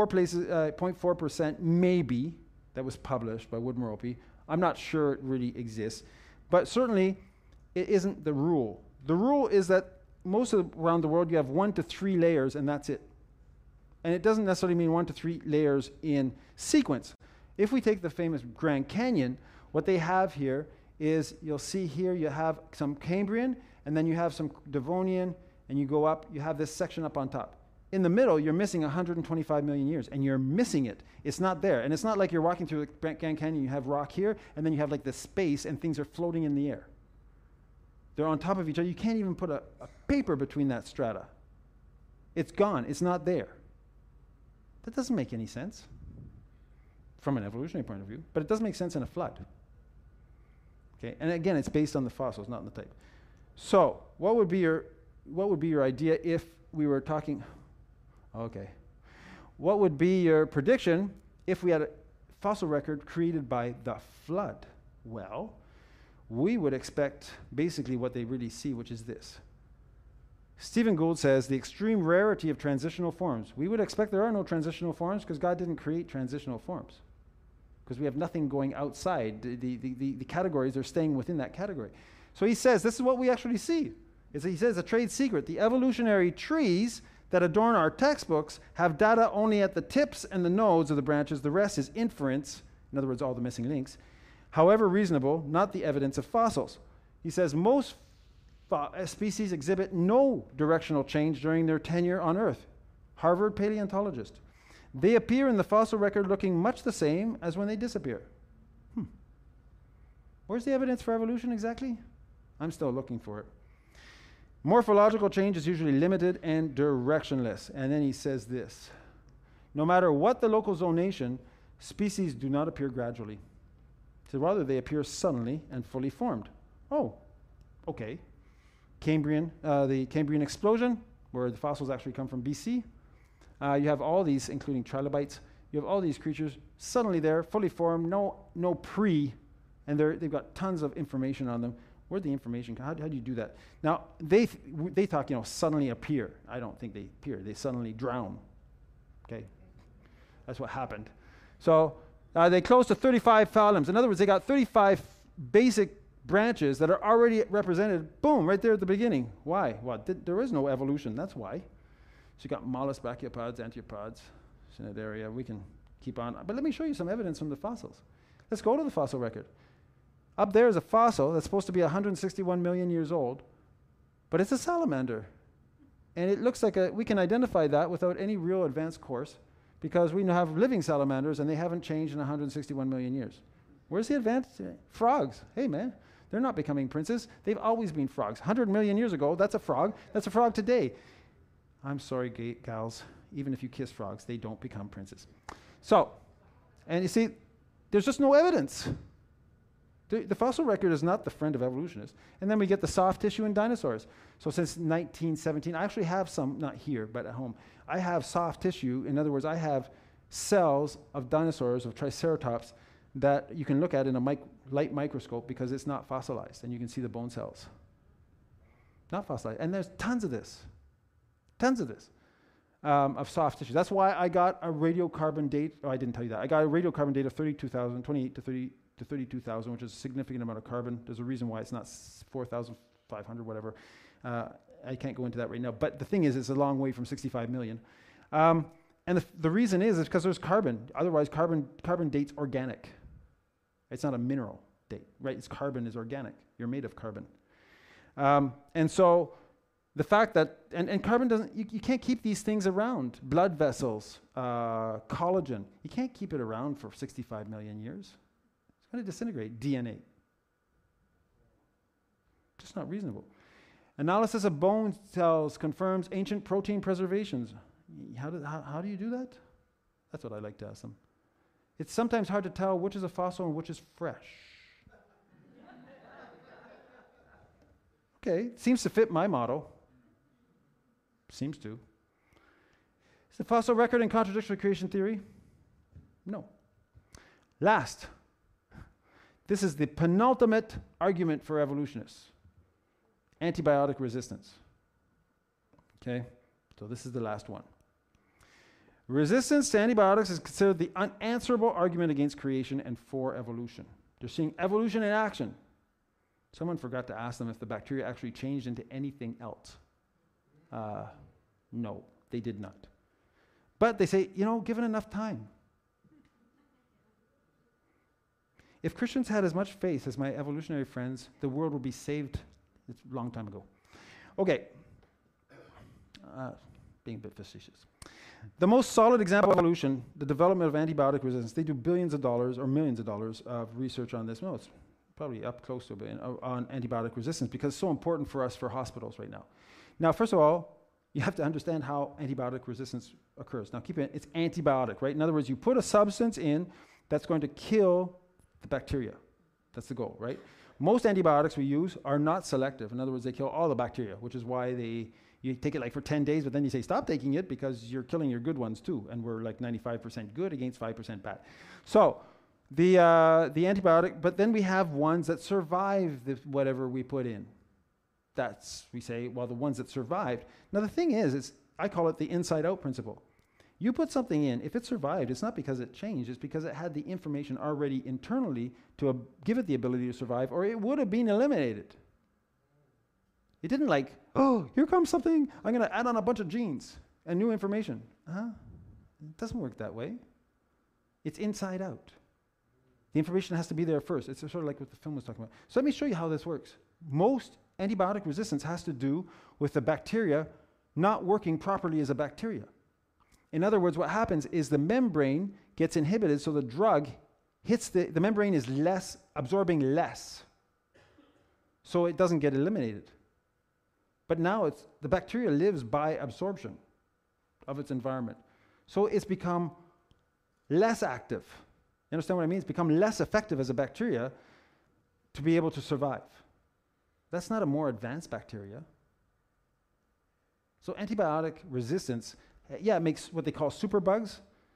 0.4% maybe that was published by Woodmore-Opie. I'm not sure it really exists, but certainly it isn't the rule. The rule is that around the world you have 1 to 3 layers and that's it. And it doesn't necessarily mean 1 to 3 layers in sequence. If we take the famous Grand Canyon, what they have here is, you'll see here you have some Cambrian, and then you have some Devonian, and you go up, you have this section up on top. In the middle, you're missing 125 million years, and you're missing it. It's not there. And it's not like you're walking through the Grand Canyon, you have rock here, and then you have like this space, and things are floating in the air. They're on top of each other. You can't even put a paper between that strata. It's gone. It's not there. That doesn't make any sense from an evolutionary point of view, but it does make sense in a flood. Okay, and again, it's based on the fossils, not on the type. So, what would be your idea if we were talking? Okay, what would be your prediction if we had a fossil record created by the flood? Well, we would expect basically what they really see, which is this. Stephen Gould says the extreme rarity of transitional forms. We would expect there are no transitional forms because God didn't create transitional forms. Because we have nothing going outside. The categories are staying within that category. So he says, this is what we actually see. He says a trade secret. The evolutionary trees that adorn our textbooks have data only at the tips and the nodes of the branches. The rest is inference, in other words, all the missing links. However reasonable, not the evidence of fossils. He says most species exhibit no directional change during their tenure on Earth. Harvard paleontologist. They appear in the fossil record looking much the same as when they disappear. Where's the evidence for evolution exactly? I'm still looking for it. Morphological change is usually limited and directionless. And then he says this. No matter what the local zonation, species do not appear gradually. So rather, they appear suddenly and fully formed. Oh, okay. The Cambrian explosion, where the fossils actually come from BC. You have all these, including trilobites. You have all these creatures suddenly there, fully formed, no pre, and they've got tons of information on them. Where'd the information come? How do you do that? Now, they talk, suddenly appear. I don't think they appear. They suddenly drown. Okay? That's what happened. So they close to 35 phylums. In other words, they got 35 basic branches that are already represented, boom, right there at the beginning. Why? Well, there is no evolution, that's why. So you got mollusks, brachiopods, antiopods, Cnidaria. We can keep on. But let me show you some evidence from the fossils. Let's go to the fossil record. Up there is a fossil that's supposed to be 161 million years old, but it's a salamander. And it looks like we can identify that without any real advanced course because we have living salamanders and they haven't changed in 161 million years. Where's the advanced? Frogs. Hey, man, they're not becoming princes. They've always been frogs. 100 million years ago, that's a frog. That's a frog today. I'm sorry, gals. Even if you kiss frogs, they don't become princes. So, and you see, there's just no evidence. The fossil record is not the friend of evolutionists. And then we get the soft tissue in dinosaurs. So since 1917, I actually have some, not here, but at home. I have soft tissue. In other words, I have cells of dinosaurs, of Triceratops, that you can look at in a light microscope because it's not fossilized, and you can see the bone cells. Not fossilized. And there's tons of this. Of soft tissue. That's why I got a radiocarbon date. Oh, I didn't tell you that. I got a radiocarbon date of 32,000, 28 to 30 to 32,000, which is a significant amount of carbon. There's a reason why it's not 4,500, whatever. I can't go into that right now. But the thing is, it's a long way from 65 million. And the reason is because there's carbon. Otherwise, carbon date's organic. It's not a mineral date, right? It's carbon is organic. You're made of carbon. And so the fact that, and carbon doesn't, you can't keep these things around. Blood vessels, collagen, you can't keep it around for 65 million years. It's going to disintegrate. DNA. Just not reasonable. Analysis of bone cells confirms ancient protein preservations. How do you do that? That's what I like to ask them. It's sometimes hard to tell which is a fossil and which is fresh. Okay, seems to fit my model. Seems to. Is the fossil record in contradiction with creation theory? No. Last. This is the penultimate argument for evolutionists. Antibiotic resistance. Okay, so this is the last one. Resistance to antibiotics is considered the unanswerable argument against creation and for evolution. They're seeing evolution in action. Someone forgot to ask them if the bacteria actually changed into anything else. No, they did not. But they say, given enough time. If Christians had as much faith as my evolutionary friends, the world would be saved a long time ago. Okay. Being a bit facetious. The most solid example of evolution, the development of antibiotic resistance, they do billions of dollars or millions of dollars of research on this. No, it's probably up close to $1 billion on antibiotic resistance because it's so important for us for hospitals right now. Now, first of all, you have to understand how antibiotic resistance occurs. Now, keep it, it's antibiotic, right? In other words, you put a substance in that's going to kill the bacteria. That's the goal, right? Most antibiotics we use are not selective. In other words, they kill all the bacteria, which is why you take it like for 10 days, but then you say, stop taking it because you're killing your good ones too. And we're like 95% good against 5% bad. So the antibiotic, but then we have ones that survive whatever we put in. We say, well, the ones that survived. Now the thing is I call it the inside-out principle. You put something in, if it survived, it's not because it changed, it's because it had the information already internally to give it the ability to survive, or it would have been eliminated. It didn't like, oh, here comes something, I'm going to add on a bunch of genes and new information. It doesn't work that way. It's inside out. The information has to be there first. It's sort of like what the film was talking about. So let me show you how this works. Most antibiotic resistance has to do with the bacteria not working properly as a bacteria. In other words, what happens is the membrane gets inhibited, so the drug hits the membrane is absorbing less. So it doesn't get eliminated. But now the bacteria lives by absorption of its environment. So it's become less active. You understand what I mean? It's become less effective as a bacteria to be able to survive. That's not a more advanced bacteria. So antibiotic resistance, it makes what they call superbugs.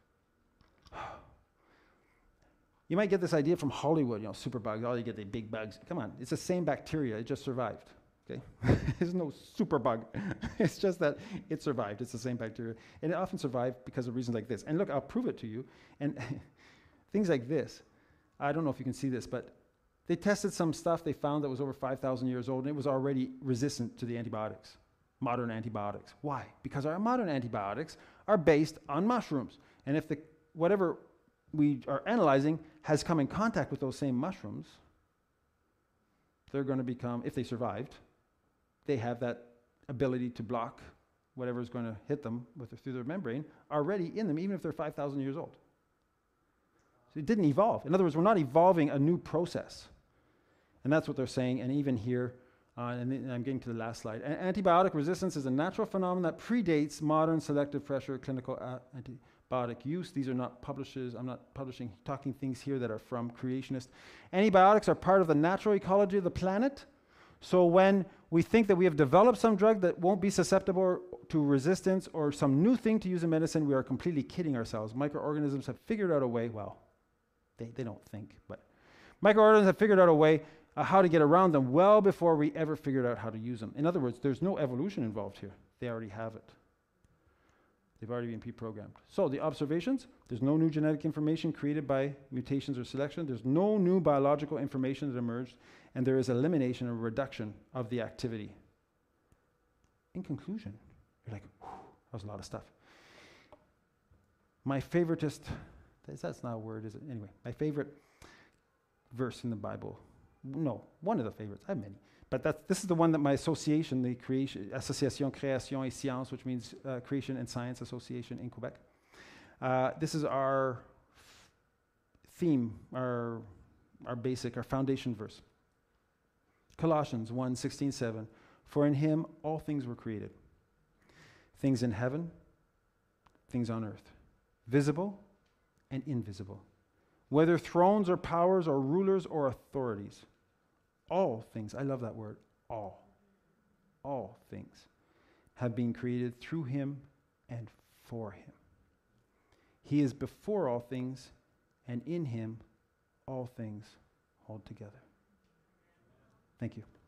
You might get this idea from Hollywood, superbugs. Oh, you get the big bugs. Come on, it's the same bacteria. It just survived. Okay, there's no super bug. It's just that it survived. It's the same bacteria, and it often survived because of reasons like this. And look, I'll prove it to you. And things like this. I don't know if you can see this, but they tested some stuff they found that was over 5,000 years old, and it was already resistant to the antibiotics, modern antibiotics. Why? Because our modern antibiotics are based on mushrooms, and if whatever we are analyzing has come in contact with those same mushrooms, they're going to become, if they survived, they have that ability to block whatever is going to hit them through their membrane already in them, even if they're 5,000 years old. So it didn't evolve. In other words, we're not evolving a new process. And that's what they're saying. And even here, and I'm getting to the last slide. Antibiotic resistance is a natural phenomenon that predates modern selective pressure clinical antibiotic use. These are not publishes. I'm not talking things here that are from creationists. Antibiotics are part of the natural ecology of the planet. So when we think that we have developed some drug that won't be susceptible to resistance or some new thing to use in medicine, we are completely kidding ourselves. Microorganisms have figured out a way, well, they don't think, but microorganisms have figured out a way how to get around them well before we ever figured out how to use them. In other words, there's no evolution involved here. They already have it. They've already been pre-programmed. So the observations, there's no new genetic information created by mutations or selection. There's no new biological information that emerged, and there is elimination or reduction of the activity. In conclusion, you're like, whew, that was a lot of stuff. My favoritist, that's not a word, is it? Anyway, my favorite verse in the Bible, no, one of the favorites, I have many, but this is the one that my association, the Association Création et Science, which means Creation and Science Association in Quebec. This is our theme, our basic, our foundation verse. Colossians 1:16-17, for in him all things were created, things in heaven, things on earth, visible and invisible, whether thrones or powers or rulers or authorities. All things, I love that word, all things have been created through him and for him. He is before all things, and in him all things hold together. Thank you.